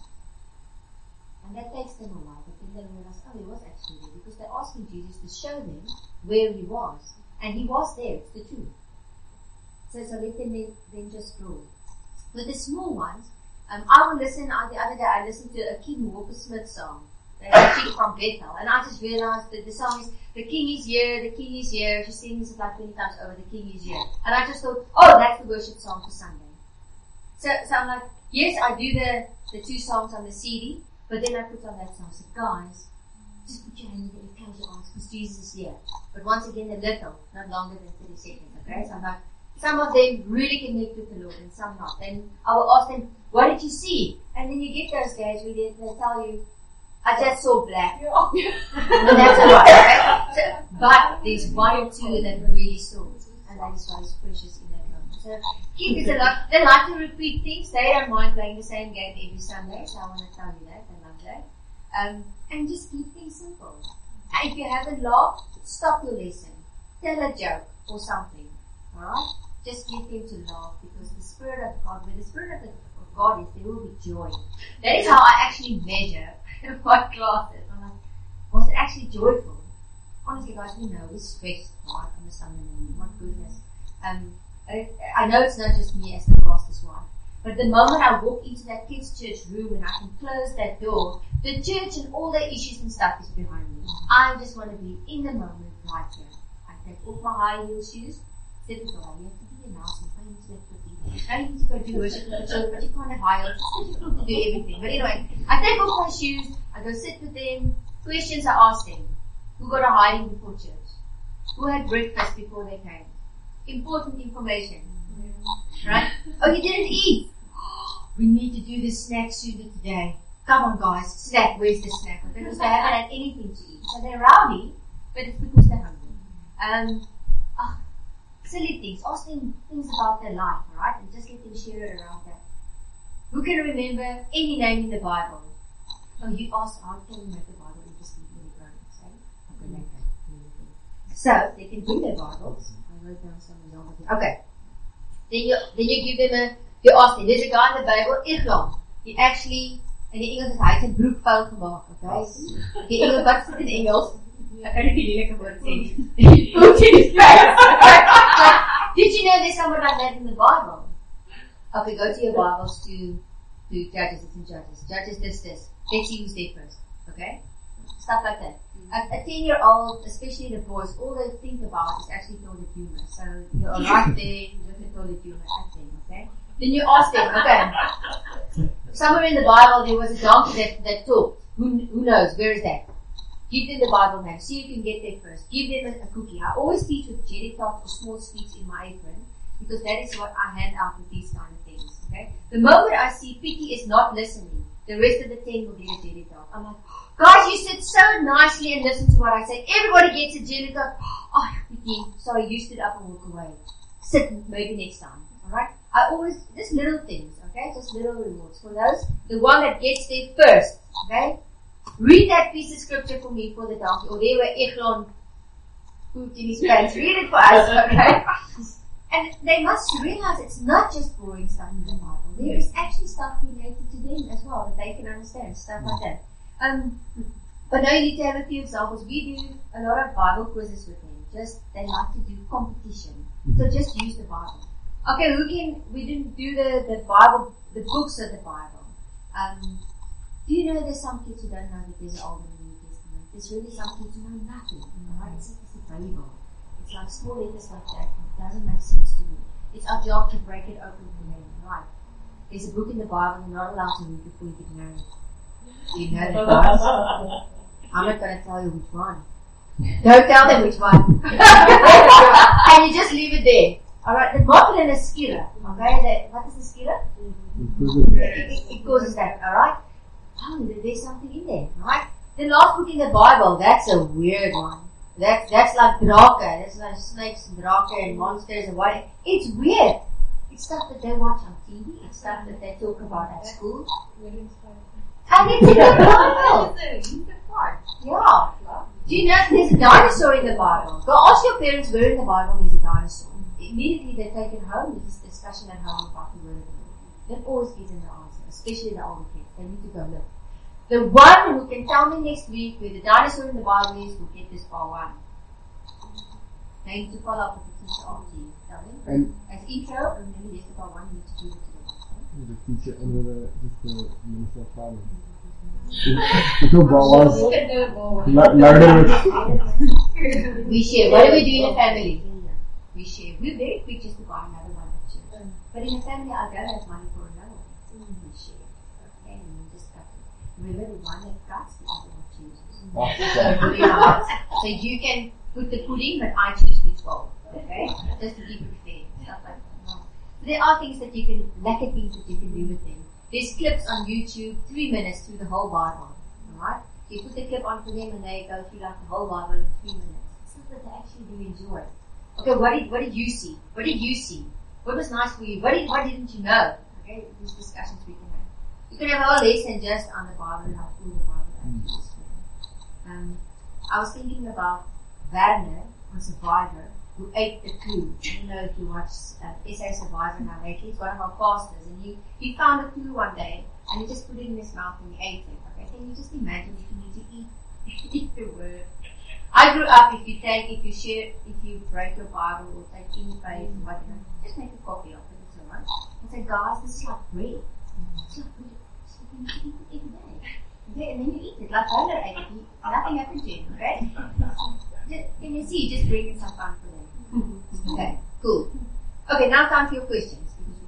And that takes them a while, but then they realize, oh, He was actually there, because they're asking Jesus to show them where He was. And He was there, it's the truth. So let them then just draw. With the small ones, I will listen, the other day I listened to a King Walker Smith song. They're actually from Bethel. And I just realized that the song is, the King is here, the King is here. She sings it like 20 times over, the King is here. And I just thought, oh, that's the worship song for Sunday. So I'm like, yes, I do the 2 songs on the CD, but then I put on that song. I said, guys, just put your hand in there and close your eyes, because Jesus is here. But once again, a little, not longer than 30 seconds, okay? So I'm like, some of them really connect with the Lord and some not. Then I will ask them, what did you see? And then you get those guys where they tell you, I just saw black. And that's alright, okay? So, but there's 1 or 2 that really saw. And that is what is precious in that moment. So kids is a lot, they like to repeat things. They don't mind playing the same game every Sunday. So I want to tell you that. I love that. And just keep things simple. If you haven't laughed, stop your lesson. Tell a joke or something. Alright? Just get them to laugh, because the Spirit of God, where the Spirit of God is, there will be joy. That is how I actually measure my classes. I'm like, was it actually joyful? Honestly, guys, we know we're stressed, right, on a Sunday morning. My goodness. I know it's not just me as the pastor's wife, but the moment I walk into that kids' church room and I can close that door, the church and all the issues and stuff is behind me. I just want to be in the moment right here. I take off my high heel shoes. You have to be announced. I need to go do worship with the children, but you can't have high heels. It's difficult to do everything. But anyway, I take off my shoes, I go sit with them, questions I ask them. Who got a hiding before church? Who had breakfast before they came? Important information. Right? Oh, you didn't eat. We need to do the snack sooner today. Come on guys, snack, where's the snack? Because they haven't had anything to eat. So they're rowdy, but it's because they're hungry. Silly things. Ask them things about their life, alright? And just let them share it around that. Who can remember any name in the Bible? Oh, you asked, how can you make the Bible interesting for your parents? Okay, so, they can bring their Bibles. I wrote down some examples. Okay. Then you give them you ask them, there's a guy in the Bible, Eglon. He actually, in the Engels is hy het 'n broekvuil gemaak, okay? Die Engels, wat is dit in Engels? I can't really like about it. Did you know there's someone like that in the Bible? Okay, go to your Bibles to Judges. It's in Judges. Judges this. Let's see who's there first. Okay? Stuff like that. A 10-year-old, especially the boys, all they think about is actually toilet humor. So you're right there, you look at toilet humor at them, okay? Then you ask them, okay. Somewhere in the Bible there was a donkey that talked. Who knows? Where is that? Give them the Bible name. See if you can get there first. Give them a cookie. I always teach with jelly tots or small sweets in my apron, because that is what I hand out with these kind of things. Okay? The moment I see Pity is not listening, the rest of the 10 will get a jelly tot. I'm like, guys, you sit so nicely and listen to what I say. Everybody gets a jelly tot. Oh, Pity, sorry, you stood up and walk away. Sit, maybe next time. Alright? I always, just little things, okay? Just little rewards. For those, the one that gets there first, okay? Read that piece of scripture for me for the donkey, or there where Eglon pooped in his pants. Read it for us, okay? And they must realize it's not just boring stuff in the Bible. There is actually stuff related to them as well that they can understand, stuff like that. But now you need to have a few examples. We do a lot of Bible quizzes with them. They like to do competition. So just use the Bible. Okay, we didn't do the Bible, the books of the Bible. Do you know there's some kids who don't know that there's an Old and New Testament? There's really some kids who know nothing. Right? It's just a Bible. It's like small letters like that. It doesn't make sense to me. It's our job to break it open for them. Right? There's a book in the Bible you're not allowed to read before you get married. Do you know that, guys? I'm not going to tell you which one. Don't tell them which one. And you just leave it there. Alright, the mark it in a skira. Okay, what is the skira? It causes that, alright? Oh, there's something in there, right? The last book in the Bible, that's a weird one. That's like drake, that's like snakes and drake and monsters and what. It's weird. It's stuff that they watch on TV, it's stuff that they talk about at school. And it's in the Bible. Yeah. Do you know there's a dinosaur in the Bible? Go ask your parents where in the Bible there's a dinosaur. Immediately they take it home, there's this discussion at home about the word of the Lord. Don't always give them the answer, especially the older kids. They need to go look. The one who can tell me next week where the dinosaur in the Bible is will get this bar one. They need to follow up with the teacher after you. Tell them. And as intro, remember there's the bar one, you need to do it to them. The teacher and just the minister of finance. The two bar ones. We share. What do we do in a family? We share. We're very quick just to buy another one at church. But in a family, I don't have money for another one. We share. Okay, and we just cut it. Remember, the one that cuts, the other one chooses. So you can put the pudding, but I choose which bowl. Okay? Just to keep it fair. Stuff like that. No. There are things that you can, lekker things that you can do with them. There's clips on YouTube, 3 minutes through the whole Bible. Alright? You put the clip on for them and they go through like the whole Bible in 3 minutes. It's stuff that they actually do enjoy. Okay, what did you see? What did you see? What was nice for you? What didn't you know? Okay, these discussions we can have. You can have a whole lesson just on the Bible and how cool the Bible actually is for them. I was thinking about Werner on Survivor, who ate the clue. I don't know if you watch SA Survivor now lately. He's one of our pastors, and he found a clue one day, and he just put it in his mouth and he ate it. Okay, can you just imagine if you need to eat the word? I grew up, if you break your Bible or take any page or whatever, just make a copy of it, it's alright. And say, guys, this is like bread. It's like bread. So you need to eat it every day. Okay, and then you eat it, like Homer ate it. Nothing happened to him, okay? Can you see, just bringing some fun for them. Okay, cool. Okay, now time for your questions.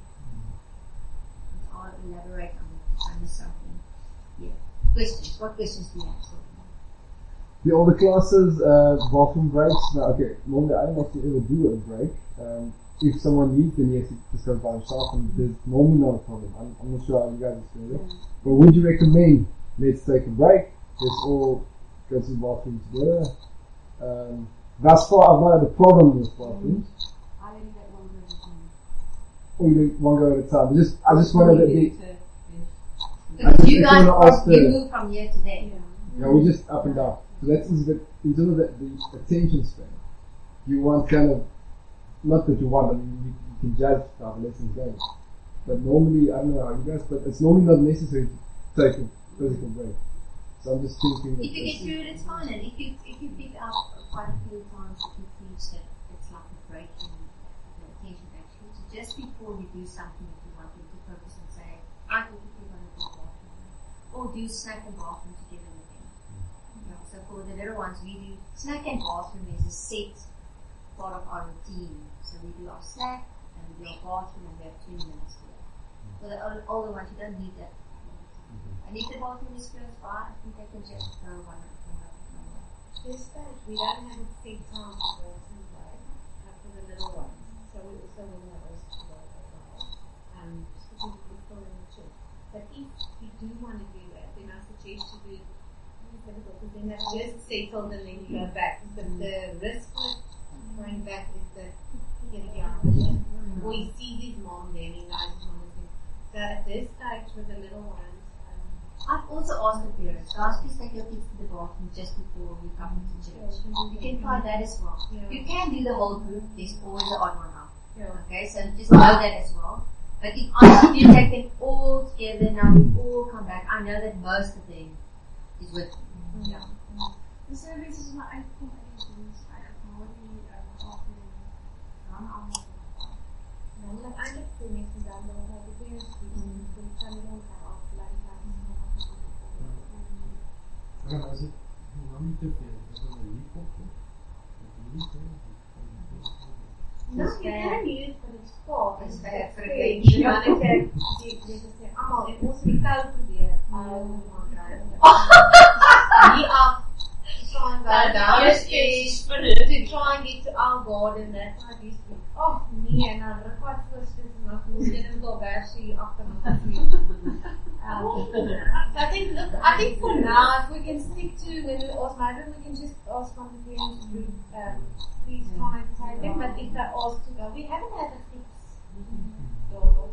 I'll elaborate on this something. Yeah. Questions. What questions do you have? The older classes, bathroom breaks. Now, okay, normally I don't actually ever do a break. If someone needs, then yes, he just goes by himself, and there's normally not a problem. I'm not sure how you guys feel it. But would you recommend, let's take a break, let's all go to the bathroom together? Thus far, I've not had a problem with bathrooms. I only get one go at a time. Or you do one go at a time. I just wanted to Because you guys move from here to there. Yeah, we just up and down. So that's in terms of the attention span. You want kind of, not that you want, I mean, you can judge how the lessons go. But normally, I don't know how you guys, but it's normally not necessary to take a physical break. So I'm just thinking that if you get through it, it's fine. And if you pick up quite a few times, if you teach that it's like a break in the attention actually. So just before you do something, if you want them to focus and say, I think you're going to do bathroom. Or do snack and bathroom together with them. So for the little ones, we do snack and bathroom is a set part of our routine. So we do our snack and we do our bathroom and we have 20 minutes for that. For the older ones, you don't need that. And if the bathroom is close by, I think they can just throw one at This stage, we don't have a set time for bathroom break for the little ones. So we also will have those to go as well. Specifically for the church. But if you do want to do that, then I suggest you do it because then that's just settled and then you go back. But the risk of going back is that he'll be out or he sees his mom there and he knows his mom is there. So at this stage with the little ones, I've also asked the parents, guys, please take your kids to the bathroom just before you come into church. You can try that as well. You can do the whole group, there's always an odd one out. Okay, so just know that as well. But if you take them all together now, we all come back. I know that most of them is with me. Yeah. De service is maar uitkom uit die dienst, eigenlijk die afdeling dan allemaal. Dan uiteindelijk voor mensen dan dat de parents die kan je ook gaan afleiden laten. Ja, als ik nog niet te veel, dat is een lief op. No, you can use, but it's full. It's bad for the free. baby. You want to say, allemaal, ik moest die koud proberen. Die af. To try and get to our garden, that's how these people. Oh, nee, en dan rekwart voorstel en dan moet je hem door versie achter me. So I think for now, if we can stick to when we ask, maybe we can just ask from the parents to please try and take it. But if they're asked to go, we haven't had a fix. So,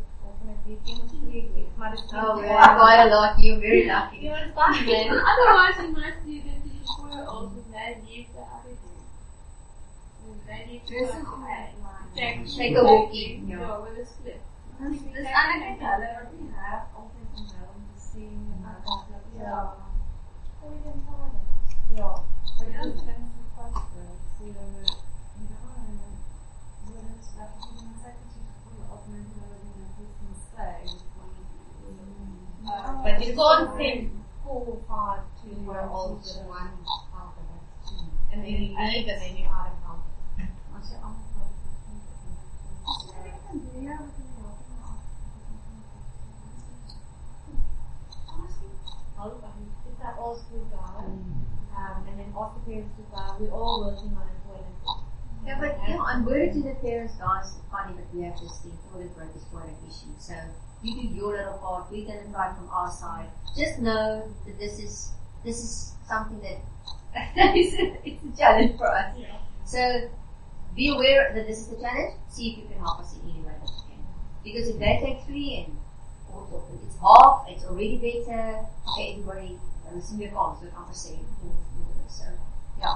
Oh, yeah, quite a lot. You're very lucky. You understand, man? Otherwise, you might do that to the 4-year-olds with their leave the other day. They need to Take a walkie. Yeah, with a slip. Dus eigenlijk hulle wat nie reg altyd onthou om te sê Ja. ja, vir ons kan se vasbreek. So ja, woorde slag die mense op mense wat nie net sê But you can't send 4 or 5 2-year-olds with one alphabet. And then you leave and then you're out of alphabet. as jy almal If that all school go, and then ask the parents to go, we're all working on it. Yeah, but on word to the parents, guys, it's funny that we have this thing, toilet break is quite an issue. So you do your little part, we're going to try from our side. Just know that this is something that it's a challenge for us. Yeah. So be aware that this is the challenge. See if you can help us in any way that you can. Because if they take 3 and it's half, it's already better. Okay, everybody, listen to your comments, we're not saying. So, yeah.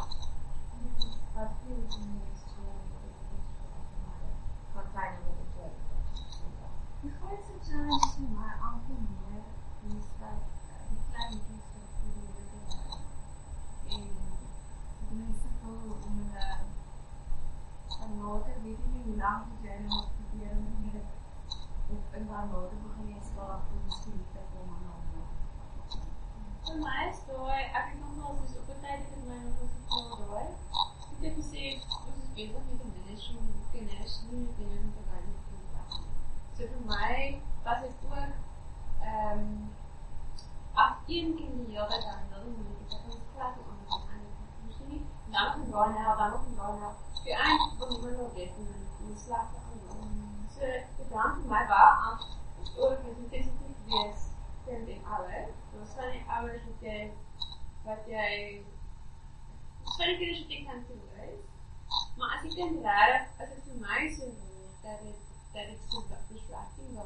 Die grootste challenge vir my aankom meer is dat die kleintjies wat vir die witte en die mense voel om hulle en later weet jy nie hoe lang jy nog probeer om dit of in dan later begin jy slaap en miskien te kom aan hom. Vir my is daai, ek het nogmaals dus op 'n tyd het my nog gevoel daai. Ek het gesê ons is besig met 'n ministry met die kinders, nie met dinge om te gaan doen. So vir my was dit ook af 1 keer in die jaar dan wil ek net ons klas aan die dan gaan gaan die eind van die middag weet en die slag aan. So dit dan vir my was aan ook intensief wees teen die ouer. Ons van die ouers wat jy stel kinders wat ek kan doen. Maar as ek dan reg as dit vir my so dat it's so distracting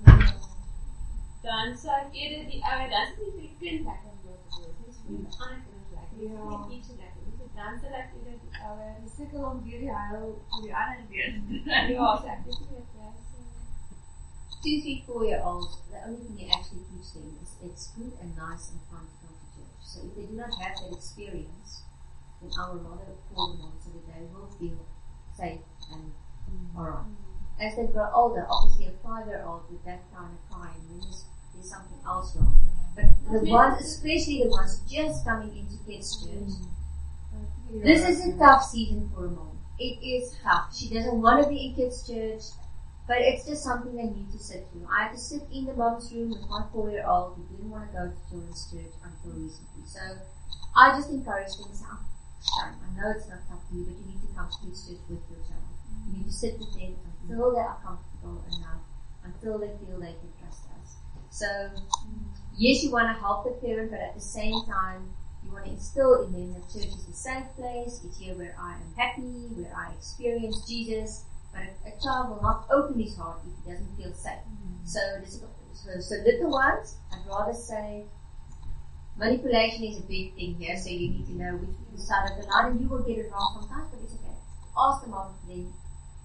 dan sou ek eerder die ouer, dan is nie vir die kind lekker om door te doen, dis vir die ander kinders lekker, dis nie iets lekker, so dan sal ek eerder die ouer, Die sukkel om weer die huil vir die ander weer. ja, so ek dis nie het, 2, 3, 4-year-olds, the only thing you actually teach them is it's good and nice and fun to come to church. So if they do not have that experience, then I will rather call them on so that they will feel safe and alright. As they grow older, obviously a 5-year-old with that kind of crying, then there's something else wrong. But the ones, especially the ones just coming into kids' church, this is a tough season for a mom. It is tough. She doesn't want to be in kids' church, but it's just something they need to sit through. I had to sit in the mom's room with my 4-year-old who didn't want to go to children's church until recently. So I just encourage them to say, I know it's not tough for you, but you need to come to kids' church with your child. You need to sit with them until they are comfortable enough, until they feel they can trust us. So, yes, you want to help the parent, but at the same time, you want to instill in them that church is a safe place. It's here where I am happy, where I experience Jesus. But a child will not open his heart if he doesn't feel safe. So little ones, I'd rather say, manipulation is a big thing here, so you need to know which side of the line, and you will get it wrong sometimes, but it's okay. Ask the mom, then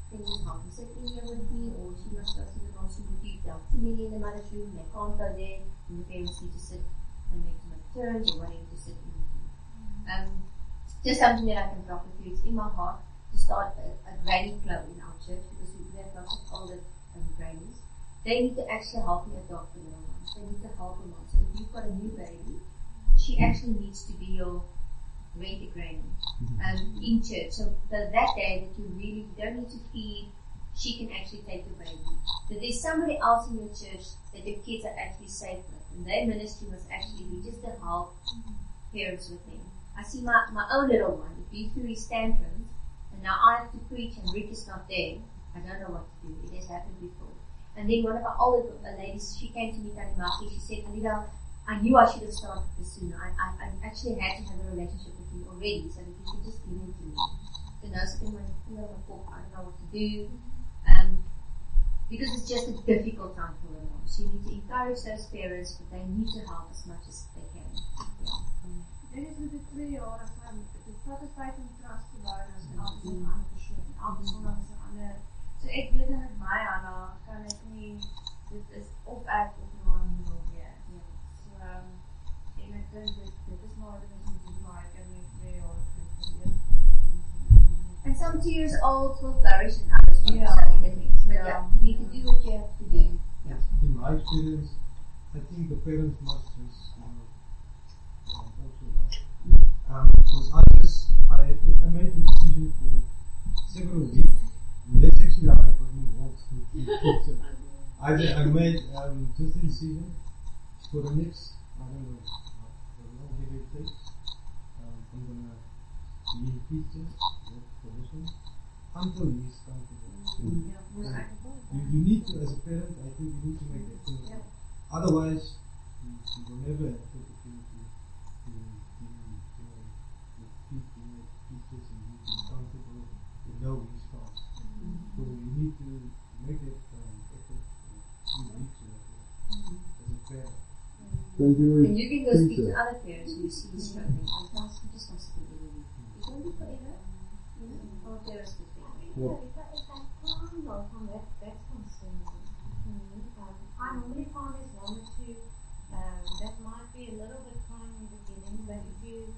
can you help me sit in here with me, or she must go to the washroom with you. There are too many in the mother's room, they can't go there, and the parents need to sit and make turns or whatever to sit in with you. Just something that I can drop with you. It's in my heart to start a granny club in our church, because we have lots of older grannies. They need to actually help me adopt the little ones. They need to help them out. So if you've got a new baby, she actually needs to be your great granny in church. So that day that you don't need to feed, she can actually take the baby. That there's somebody else in your church that your kids are actually safe with. And their ministry must actually be just to help parents with them. I see my own little one, if he threw his tantrums, and now I have to preach and Rick is not there, I don't know what to do. It has happened before. And then one of our older ladies, she came to me, Tanimaki, she said, Anita, I knew I should have started this sooner. I actually had to have a relationship with you already, so that you could just give him to me. The nurse in my fork, I don't know what to do. Because it's just a difficult time for them. So you need to encourage those parents, but they need to help as much as they can. Dit is met die 2 jaar van dit vat 'n tyd om trust te bou as 'n ander persoon. Andersom as 'n ander. So ek weet dat met my Anna kan ek nie, dit is of ek of iemand wil wees. So en ek dink dit is maar wat ons moet doen, maar ek het net 2 jaar geleer. And some 2 years old will flourish and others won't. Yeah. So it means, but yeah, you need to do what you have to do. Yeah. In my experience, I think the parents must just, because I made the decision for several weeks. And that's actually how I got involved with the kids. I made just a decision for the next, I don't know how long it takes. I'm going to be in teachers, until he's comfortable. You need to, as a parent, I think you need to make that thing. Otherwise, you will never have the opportunity to teachers and you be comfortable to know his thoughts. So you need to make it effort few weeks as a parent. Thank you. And you can go speak to other parents who see struggling. Sometimes you just want to speak to them. It won't be forever. Or parents with family. If I can't go from that's concerning to me. I normally find there's one or two that might be a little bit crying in the beginning, but if you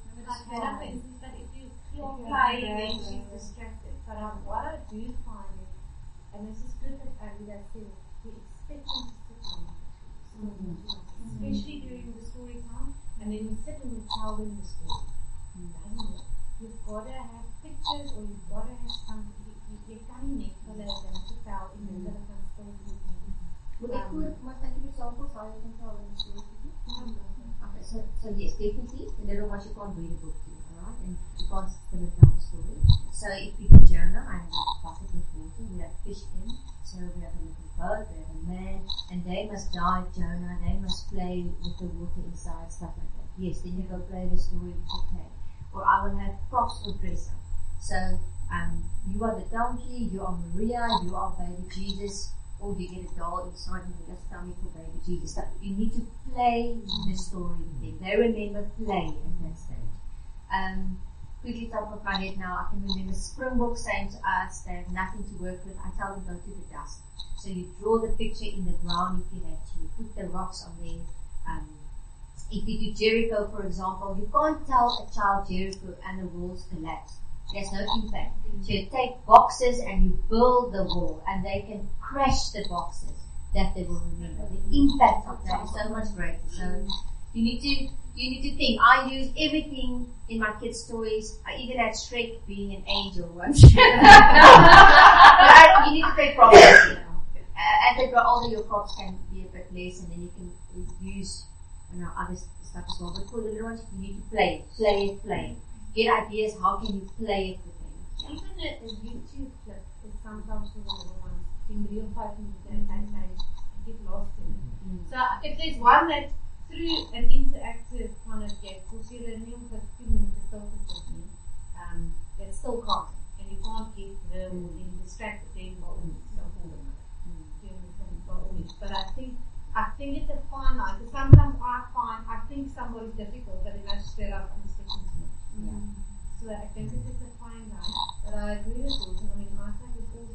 feel playing, then she's distracted. But what I do find is, and this is good that Alida said, we expect them to sit on especially during the story time, and then we sit and we tell them the story. You've got to have pictures, or you've got to have something. You can't make for them to tell in the middle of a story. Must I give examples how you can tell them the story? Okay, so yes, definitely. The little ones you can't read a book to, alright? And you can't spin it down the story. So if we do Jonah, I have a bucket with water, we have fish in, so we have a little boat, we have a man, and they must dive Jonah, they must play with the water inside, stuff like that. Yes, then you go play the story with the play. Or I will have props for dress up. So, you are the donkey, you are Maria, you are baby Jesus, or you get a doll inside and you just tell me for baby Jesus. So you need to play the story with them. They remember play at that stage. Quickly top of my head now, I can remember Springbok saying to us, they have nothing to work with. I tell them, go to the dust. So you draw the picture in the ground if you have to. You put the rocks on there. If you do Jericho, for example, you can't tell a child Jericho and the walls collapse. There's no impact. So you take boxes and you build the wall, and they can crash the boxes that they will remember. The impact of that is so much greater. So you need to think. I use everything in my kids' stories. I even had Shrek being an angel once. But you need to take props. As they grow older, your props can be a bit less, and then you can use other stuff as well. But for the little ones, you need to play it. Get ideas, how can you play it with them? Even a YouTube clip is sometimes for the little ones in real 5 minutes and I get lost in it. So if there's one that through an interactive kind of get, because you're learning for 2 minutes to talk with something, that's still content, and you can't get the distracted then by all means, don't hold them up. By all means. But I think it's a fine line, because sometimes I think somebody's difficult, but then I straight up and stick into it. So I think it is a fine line, but I agree with you. I mean, I think it's also a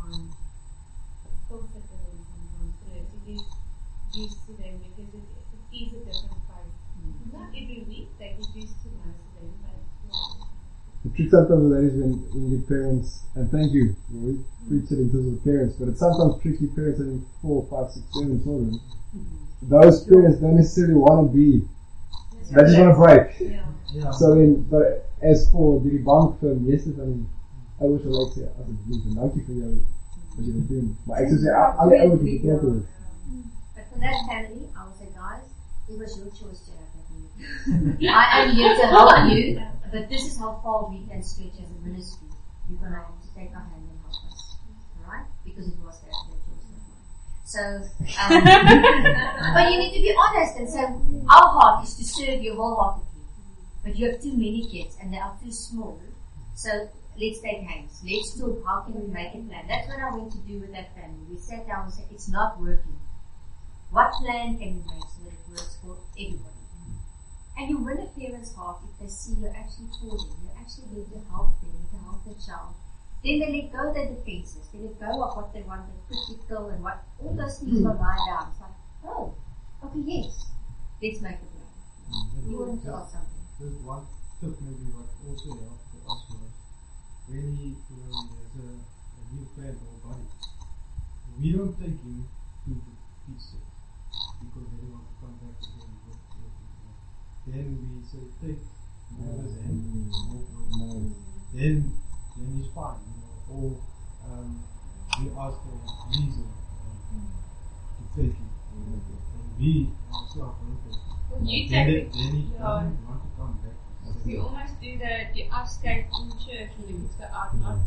time still sit with them sometimes to get used to them because it is a different place. Not every week they get used to most of them, but The trick sometimes with that is when you get parents, and thank you, we preach it in terms of the parents, but it's sometimes tricky parents having 4, 5, 6, 7 children. Those parents don't necessarily want to be, they just want to break. Yeah. So then, but as for die bank vir meeste van die ouers sal ek sê, asseblief, en dankie vir jou wat jy dit doen. Maar ek sou sê, alle ouers moet betrokke wees. But for that family, I would say, guys, it was your choice to have that meeting. I am here to help you, but this is how far we can stretch as a ministry. You're going to have to take our hand and help us. Alright? Because it was their choice, not mine. So, but you need to be honest and say, our heart is to serve you wholeheartedly. But you have too many kids and they are too small. So let's take hands. Let's talk. How can we make a plan? That's what I went to do with that family. We sat down and said, it's not working. What plan can we make so that it works for everybody? And you win a parent's heart if they see you're actually for them. You're actually there to help them, to help the child. Then they let go of their defenses. They let go of what they want, the critical and what, all those things will lie down. It's like, oh, okay, yes. Let's make a plan. You wanted to ask something. Just one tip maybe what also helped for us was when he, there's a new friend or buddy, we don't take him to the pizza because they don't want to come back again and work with him. Then we say take Moses and walk with Moses. Then he's fine, or we ask the reason to take him. And we ourselves don't take him. You Then take he doesn't want to come back. We almost do the afskeid in church and you get the out not.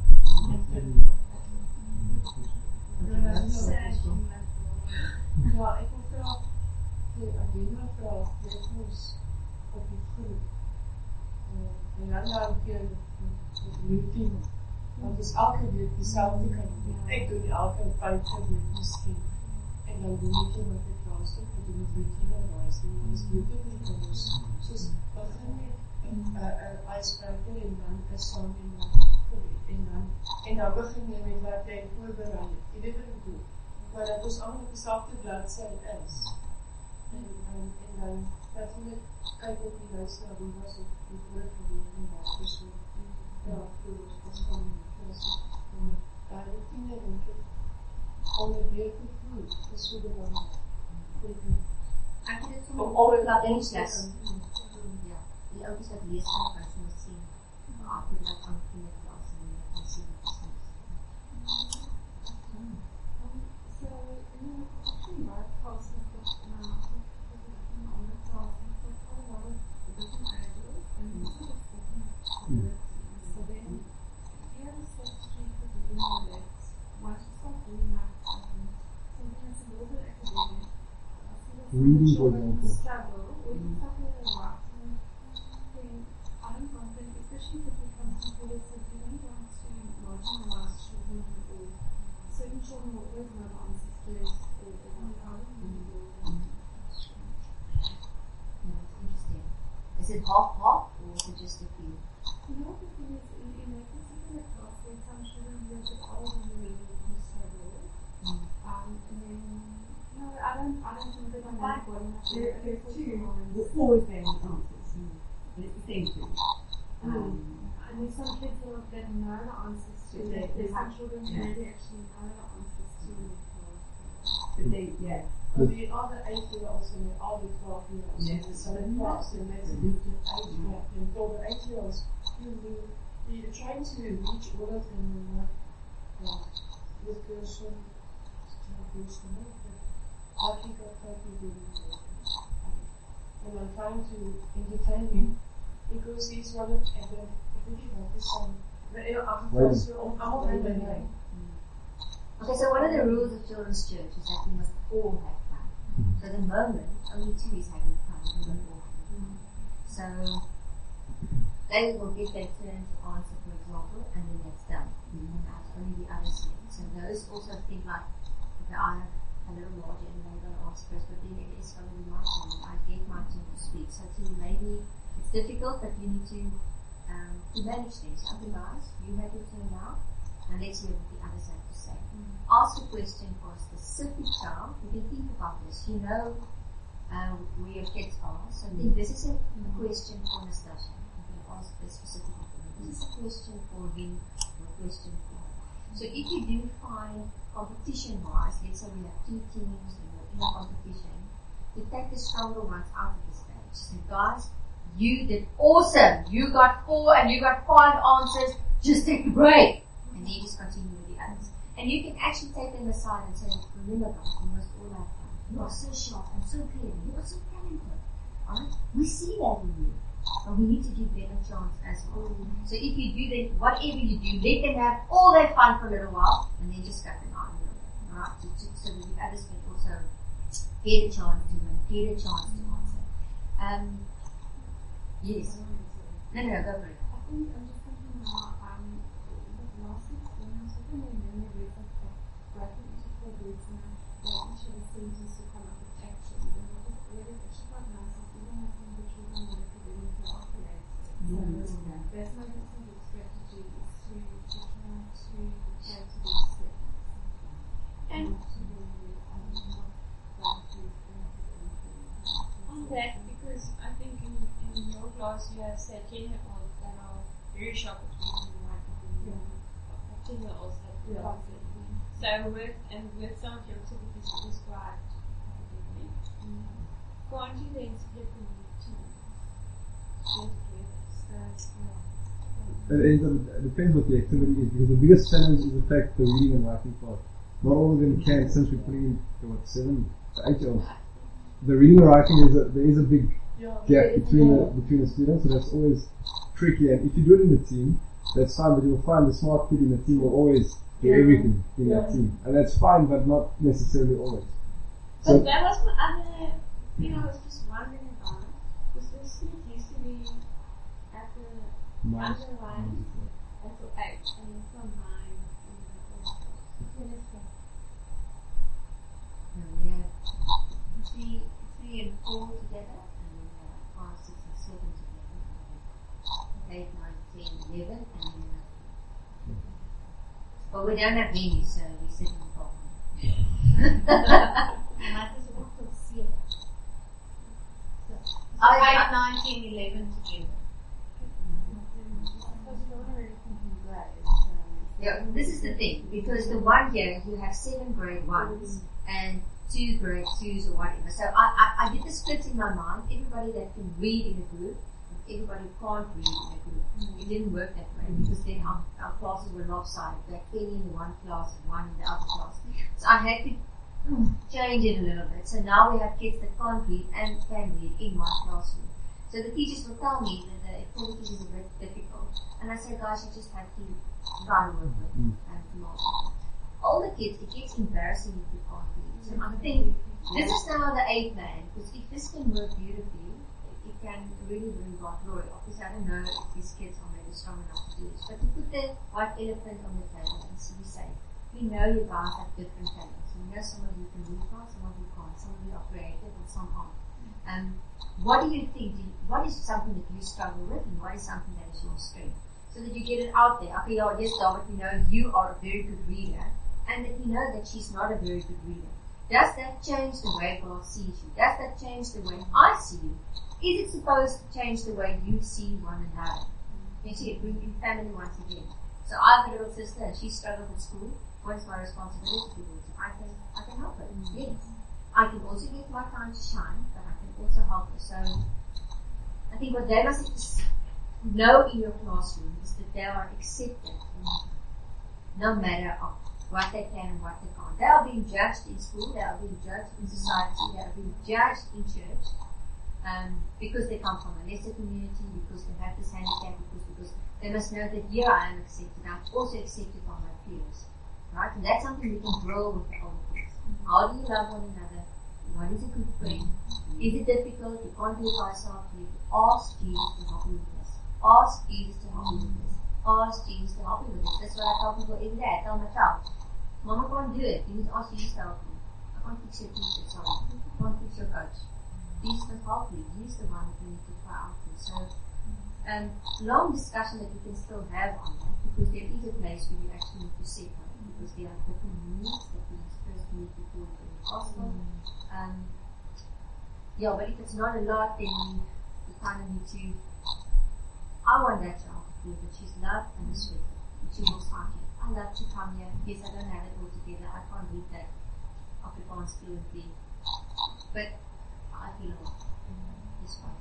Ja, ek wil graag die Adina vraag, dit ons op die groep. En dan nou keer die routine. Want is elke week dieselfde kan doen. Ek doen elke 5 week miskien. En dan doen ek wat ek was, ek doen het routine wys. En dan is dit ook nie anders. Soos, begin met een ijsbreker en dan een song en dan begin jy met wat jy voorbereid. Jy weet wat ek bedoel. Maar dat ons allemaal op dezelfde bladzij is. En dan natuurlijk kyk ook die luisteraar wie was op die vorige week en daar persoon. Ja, voor ons van die routine denk ik onderweer te voelen. Dat is zo belangrijk. Ek het dit sommer laat insles. Ja, die ouders wat lees kan kan soms sien. Maar ek het dat aan die klas en ek sien wat is. So, actually, my process now on the process of a lot of different ideas and sort of so then you have a strategy for beginning with it. Once you start doing that, something that's a little bit academic, Reading, for example. struggle, or you start with a writing thing, I'm confident, especially if it becomes important, so if you don't want to marginalize children or certain children will always have answers to it, or how do you do it? Interesting. Is it half or is it just a few? You know, the thing is, in a particular class, there's some children who are a bit older than me who struggle. And then, no, I don't think that I'm not going to There's two. There's always going to be answers. And it's the same thing. and there's some kids that know the answers to it. There's some children who maybe actually know the answers to it. But they, yeah. But die other 8-year-olds en die other 12-year-olds in the same class, and that's a different age gap. And for the 8-year-olds, you're trying to reach all of them with person, and I'm trying to entertain him because he's one of the Okay, so one of the rules of children's church is that we must all have fun. So at the moment, only 2 is having fun. So they will get their turn to answer, for example, and then that's done. And that's only the other thing. So those also think like, okay, I have a little larger and they're going to ask first, but then it is going to be my turn. I get my turn to speak. So to maybe it's difficult, but you need to manage things. Okay, guys, you have your turn now. and let's hear what the others have to say. Ask a question for a specific child. You can think about this. You know where your kids are. So think this is a question for Nastasia. You can ask this specifically for him. This is a question for him or a question for her. So if you do find competition-wise, let's say we have 2 teams and we're in a competition, to take the stronger ones out of the stage. So guys, you did awesome. You got 4 and you got 5 answers. Just take a break. And then you just continue with the others. And you can actually take them aside and say, remember guys, we must all have fun. You are so sharp and so clever. You are so talented. Alright? We see that in you. But we need to give them a chance as well. So if you do that, whatever you do, let them have all their fun for a little while and then just cut them out a little bit. Alright? So that the others can also get a chance to win, get a chance to answer. Yes. No, go for it. I think I'm just thinking now, last week when I was looking at memory of writing particular groups and making sure the sentence to come up with actions, and what is really actually quite nice is even as some of the children work with them to operate. So that's my simple strategy is to try to get to these steps. And on that, because I think in your class you have said 10-year-olds that are very sharp at reading and writing, 10-year-olds that can't read. So with some of your activities you described academically, can't you then split them into teams? It depends what the activity is, because the biggest challenge is the fact the reading and writing part. Not all of them can, since we're putting in 7 to 8 year olds. The reading and writing there is a big gap between the students, so that's always tricky. And if you do it in a team, that's fine, but you'll find the smart kid in the team will always do everything in that team, and that's fine, but not necessarily always. So but that was my other thing I was just wondering about, because the Smith used to be at the underline until 8, and then from 9 We have 3 and 4 together, and then 5, 6 and 7 together. 8, 9, 10, 11, and then but we don't have many, so we sit in the bottom. I 8, 9, 10, 11 together. Yeah, this is the thing, because the one year you have 7 grade 1s and 2 grade 2s or whatever. So I did the split in my mind, everybody that can read in a group, and everybody who can't read in a group. It didn't work that way, because then our classes were lopsided. We had 20 in the one class and 1 in the other class. So I had to change it a little bit. So now we have kids that can't read and can read in one classroom. So the teachers will tell me that the activities is a bit difficult. And I say, guys, you just have to try and work with it and tomorrow. All the kids, it gets embarrassing if you can't read. So I think this is now the A plan, because if this can work beautifully, it can really bring God glory. Obviously, I don't know if these kids are maybe strong enough to do this, but to put the white elephant on the table and see, say, we know you guys have different talents. We know some of you can read fast, some of you can't, some of you are creative and some aren't. What do you think? What is something that you struggle with, and what is something that is your strength? So that you get it out there. Okay, yes, David, we know you are a very good reader, and that we know that she's not a very good reader. Does that change the way God sees you? Does that change the way I see you? Is it supposed to change the way you see one another? You see, it brings in family once again. So I have a little sister, and she struggles at school. What is my responsibility to do? So I can help her. Yes. I can also get my time to shine, but I can also help her. So I think what they must know in your classroom is that they are accepted no matter of what they can and what they can't. They are being judged in school, they are being judged in society, they are being judged in church, because they come from a lesser community, because they have this handicap, because they must know that here I am accepted, I'm also accepted by my peers. Right? And that's something we can grow with the older kids. How do you love one another? What is a good friend? Is it difficult? You can't do it by yourself. You ask Jesus to help you with this. Ask Jesus to help you with this. Ask Jesus to help you with this. That's what I tell people every day. I tell my child, Mama can't do it. You need to ask Jesus to help you. I can't fix your teacher, sorry. I can't fix your coach. Jesus can help you. He's the one that you need to try out to. So, long discussion that we can still have on that, because there is a place where you actually need to separate, because there are different needs that we first need to put in the gospel. Yeah, but if it's not a lot, then you kind of need to. I want that child to feel that she's loved and respected. And she looks like it. I love to come here. Yes, I don't have it all together. I can't read that Afrikaans fluently. But I feel a lot. This one.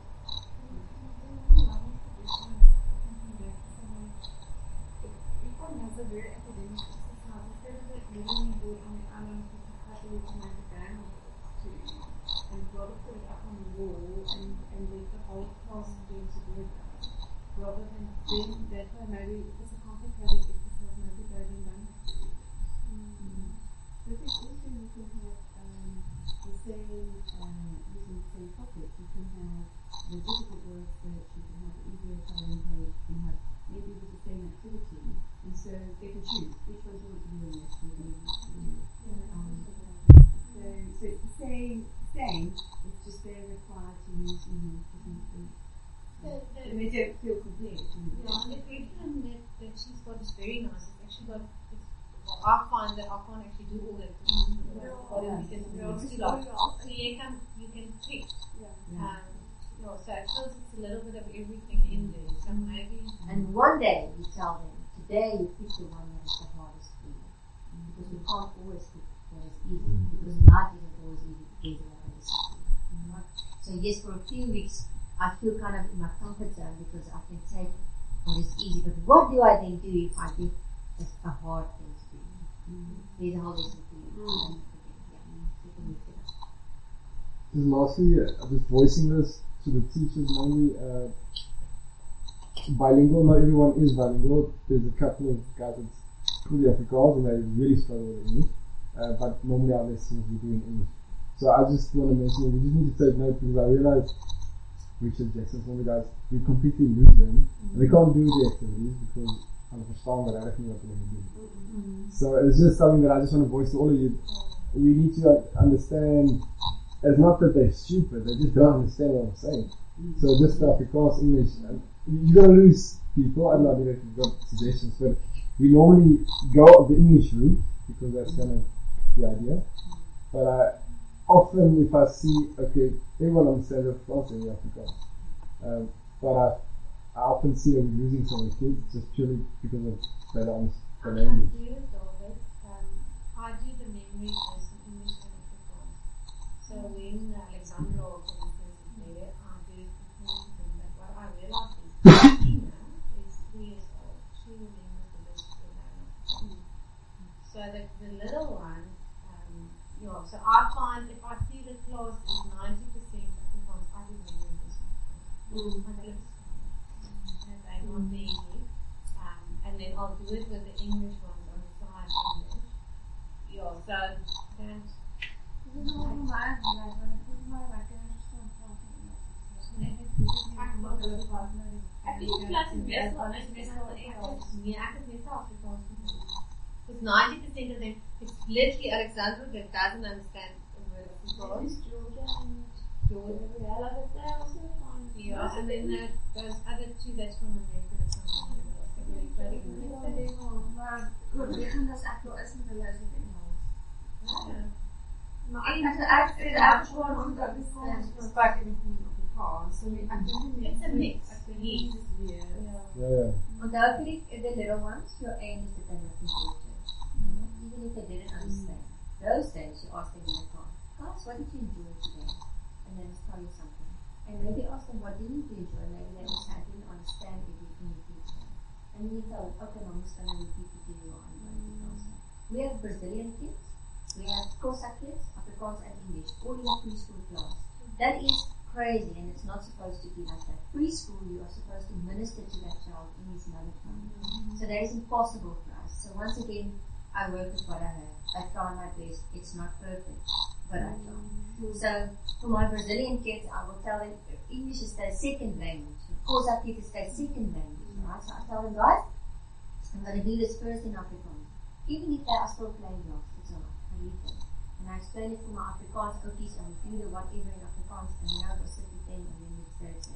Everyone has a very academic exercise. Instead of like living in good on the island, how do we make a band to and rather put it up on the wall and let the whole class do together. Rather than doing that way, maybe if it's a complicated exercise, maybe go and done it. But it's also you can have the same, using the same topic, you can have the difficult word search, you can have the easier coloring page, you can have maybe with the same activity, and so they can choose which ones you want to do in this. So it's the same, it's just they're required to use different things. And they don't feel complete. Yeah, the curriculum that she's got is very nice. It's actually got, I find that I can't actually do all that. So you can pick. So it feels it's a little bit of everything in there. So maybe. And one day you tell them, today you pick the one that is the hardest for you. Because we can't always pick what is easy. Because life isn't always easy. There's a lot of discipline. So yes, for a few weeks I feel kind of in my comfort zone because I can take what is easy. But what do I then do if I get a hard thing to do? There's a whole lesson for you. Just lastly, just voicing this to the teachers mainly, bilingual, not everyone is bilingual. There's a couple of guys that's fully Afrikaans and they really struggle with English, but normally our lessons we do in English. So I just want to mention that we just need to take note because I realize Richard Jackson, some of the guys, we completely lose them and they can't do the activities because I'm verstaan but I don't know what they're going to do. So it's just something that I just want to voice to all of you. We need to understand. It's not that they're stupid, they just don't understand what I'm saying. So just because English, you're going to lose people. I don't know if you've got suggestions, but we normally go the English route because that's kind of the idea. But often if I see, okay, everyone understands Afrikaans and Afrikaans. But I often see that we're losing some of the kids just purely because of they don't understand the language. I do, David. I do the memory verse in English and Afrikaans. So when Alexandra, for instance, is there, I do explain to them that what I realize is Tina is 3 years old. She remembers the best of the language. So that the little ones, so I find if I see the class is 90% Afrikaans, I do memory verse in Afrikaans. And they want the English. And then I'll do it with the English ones on the side English. So that. Dit is ook maar want het is maar lekker om I think the class is meestal Engels. Nee, ek is meestal Afrikaans. Because 90% of them, it's literally Alexandra that doesn't understand the word Afrikaans. Yeah, and then those other two that's from America or something. maar oorwegend as ek wel is met hulle is het Engels. Maar ek sê ek gewoon goed dat die skole gesprek en ek nie op die kaas. So ek dink It's a mix. Onthou vir the little ones, your aim is that they must enjoy church. Even if they didn't understand. Those days you ask them in the car, guys, what did you enjoy today? And then tell you something. And maybe ask them what didn't you enjoy? Maybe they just didn't understand everything you teach them. And you tell, okay, mom is going to repeat it to you on answer. We have Brazilian kids, we have Xhosa kids, Afrikaans and English, all in a preschool class. That is crazy and it's not supposed to be like that. Preschool, you are supposed to minister to that child in his mother tongue. So that is impossible for us. So once again, I work with what I have. I try my best. It's not perfect, but I try. So for my Brazilian kids, I will tell them English is their second language. Xhosa kids is their second language. Right? So I tell them, guys, I'm going to do this first in Afrikaans. Even if they are still playing blocks, it's alright. I leave them. And I explain it for my Afrikaans cookies and we do the whatever in Afrikaans and then I go sit with them and then it's their turn.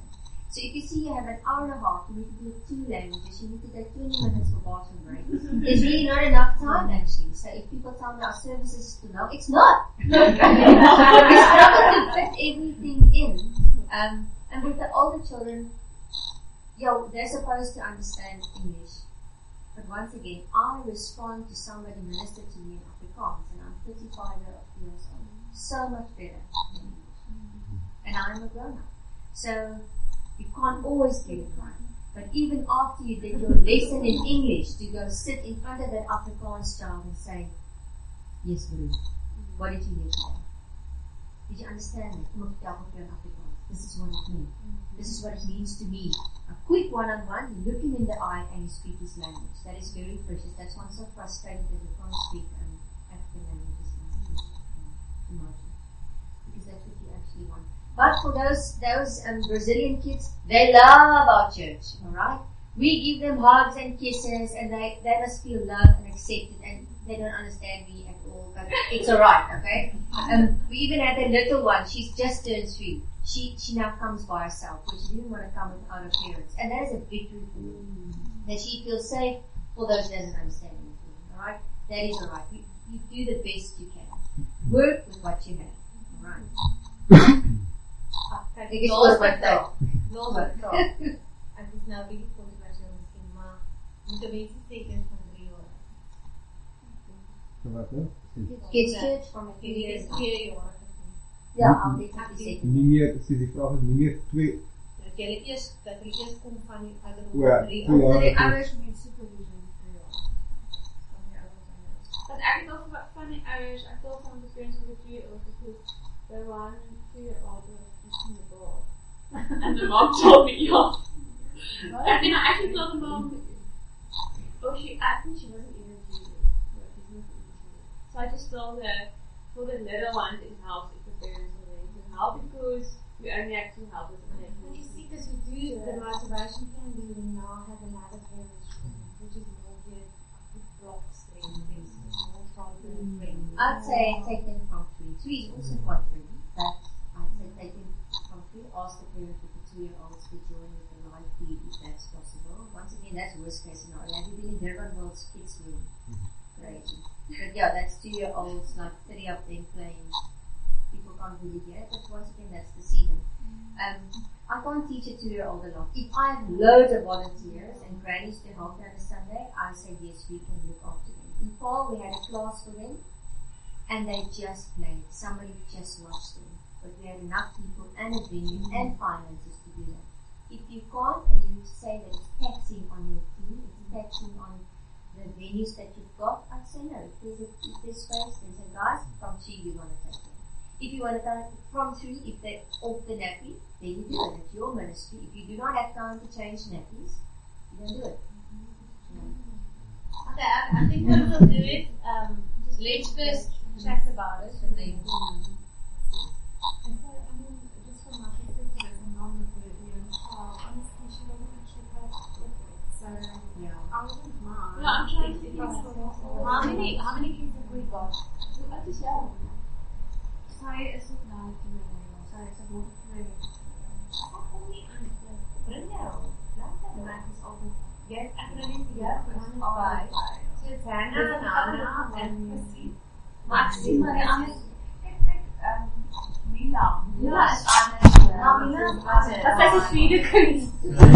So if you see you have an hour and a half, you need to do 2 languages, you need to take 20 minutes for bathroom break. There's really not enough time actually. So if people tell me our service is too long, it's not. We struggle to fit everything in. And with the older children, they're supposed to understand English. But once again, I respond to somebody minister to me in Afrikaans, and I'm 35 years old. So much better than English. And I'm a grown-up. So you can't always get it right. But even after you did your lesson in English, to go sit in front of that Afrikaans child and say, yes, Guru, what did you hear today? Did you understand it? This is what it means. This is what it means to me. A quick one-on-one, you look him in the eye and you speak his language. That is very precious. That's why I'm so frustrated that we can't speak African languages in because that's what you actually want. But for those Brazilian kids, they love our church, alright? We give them hugs and kisses, and they must feel loved and accepted, and they don't understand me at all, but it's alright, okay? We even had a little one, she's just turned 3. She now comes by herself, but she didn't want to come without her parents, and that is a victory for me. That she feels safe, although she doesn't understand anything, alright? That is alright. You do the best you can. Work with what you have, alright? Ek is laaste ek is nou baie kontroversieel miskien, maar moet die mense seker van 3 jaar. So wat nou? Kids church van 4 jaar. Ja, al die seker. Nie meer, die vraag is nie meer 2. Dat jy eers kom van die ouder Ja, 2 jaar. So die ouers moet supervision vir jou. Want ek het al van die ouers, ek het al van die experience with the 2-year-old because the 1-2-year-old was in the door. And the mom told me, and then I actually told the mom, I think she wasn't even 2 years. So I just told her, for the little ones, it helps if the parents are ready to help because we only have 2 helpers. You see, because you do the motivation can be we now have another parent's room, which is more good blocks things, more friendly. I'd say take them from 3. 3 is also quite friendly, but I'd say take them from 3. Ask the parent with the 2-year-olds to join with the live feed if that's possible. Once again, that's worst case scenario. Have you been in Durban World's kids room? Crazy. But yeah, that's 2-year-olds, like 30 of them playing. People can't really hear it, but once again, that's the season. I can't teach a 2-year-old a lot. If I have loads of volunteers and grannies to help them on a Sunday, I say yes, we can look after them. In fall, we had a class for them, and they just played. Somebody just watched them. But we had enough people and a venue and finances to do that. If you can't, and you say that it's taxing on your team, it's taxing on the venues that you've got, I'd say no. If there's space, then say, guys, from 3 we want to take them. If you want to take from 3, if they're off the nappy, then you do it. It's your ministry. If you do not have time to change nappies, you don't do it. Okay, I think what we'll do is, let's first chat about it and then And so, I mean, just from my perspective as a mom with a young child, honestly, she doesn't actually have it. So, I wouldn't mind. No, I'm trying to if think I of still how many kids have we got? Wat is jou? Sy is op nou 2 jaar. Sy is op 2 jaar. How kom jy aan? Bring jou. Laat dat maar is altyd. Jy ek nou net hier van albei. So it's Hannah en Chrissy. Maxine, maar die ander Mila is anders. Mila is anders. Dat is die 4de kind.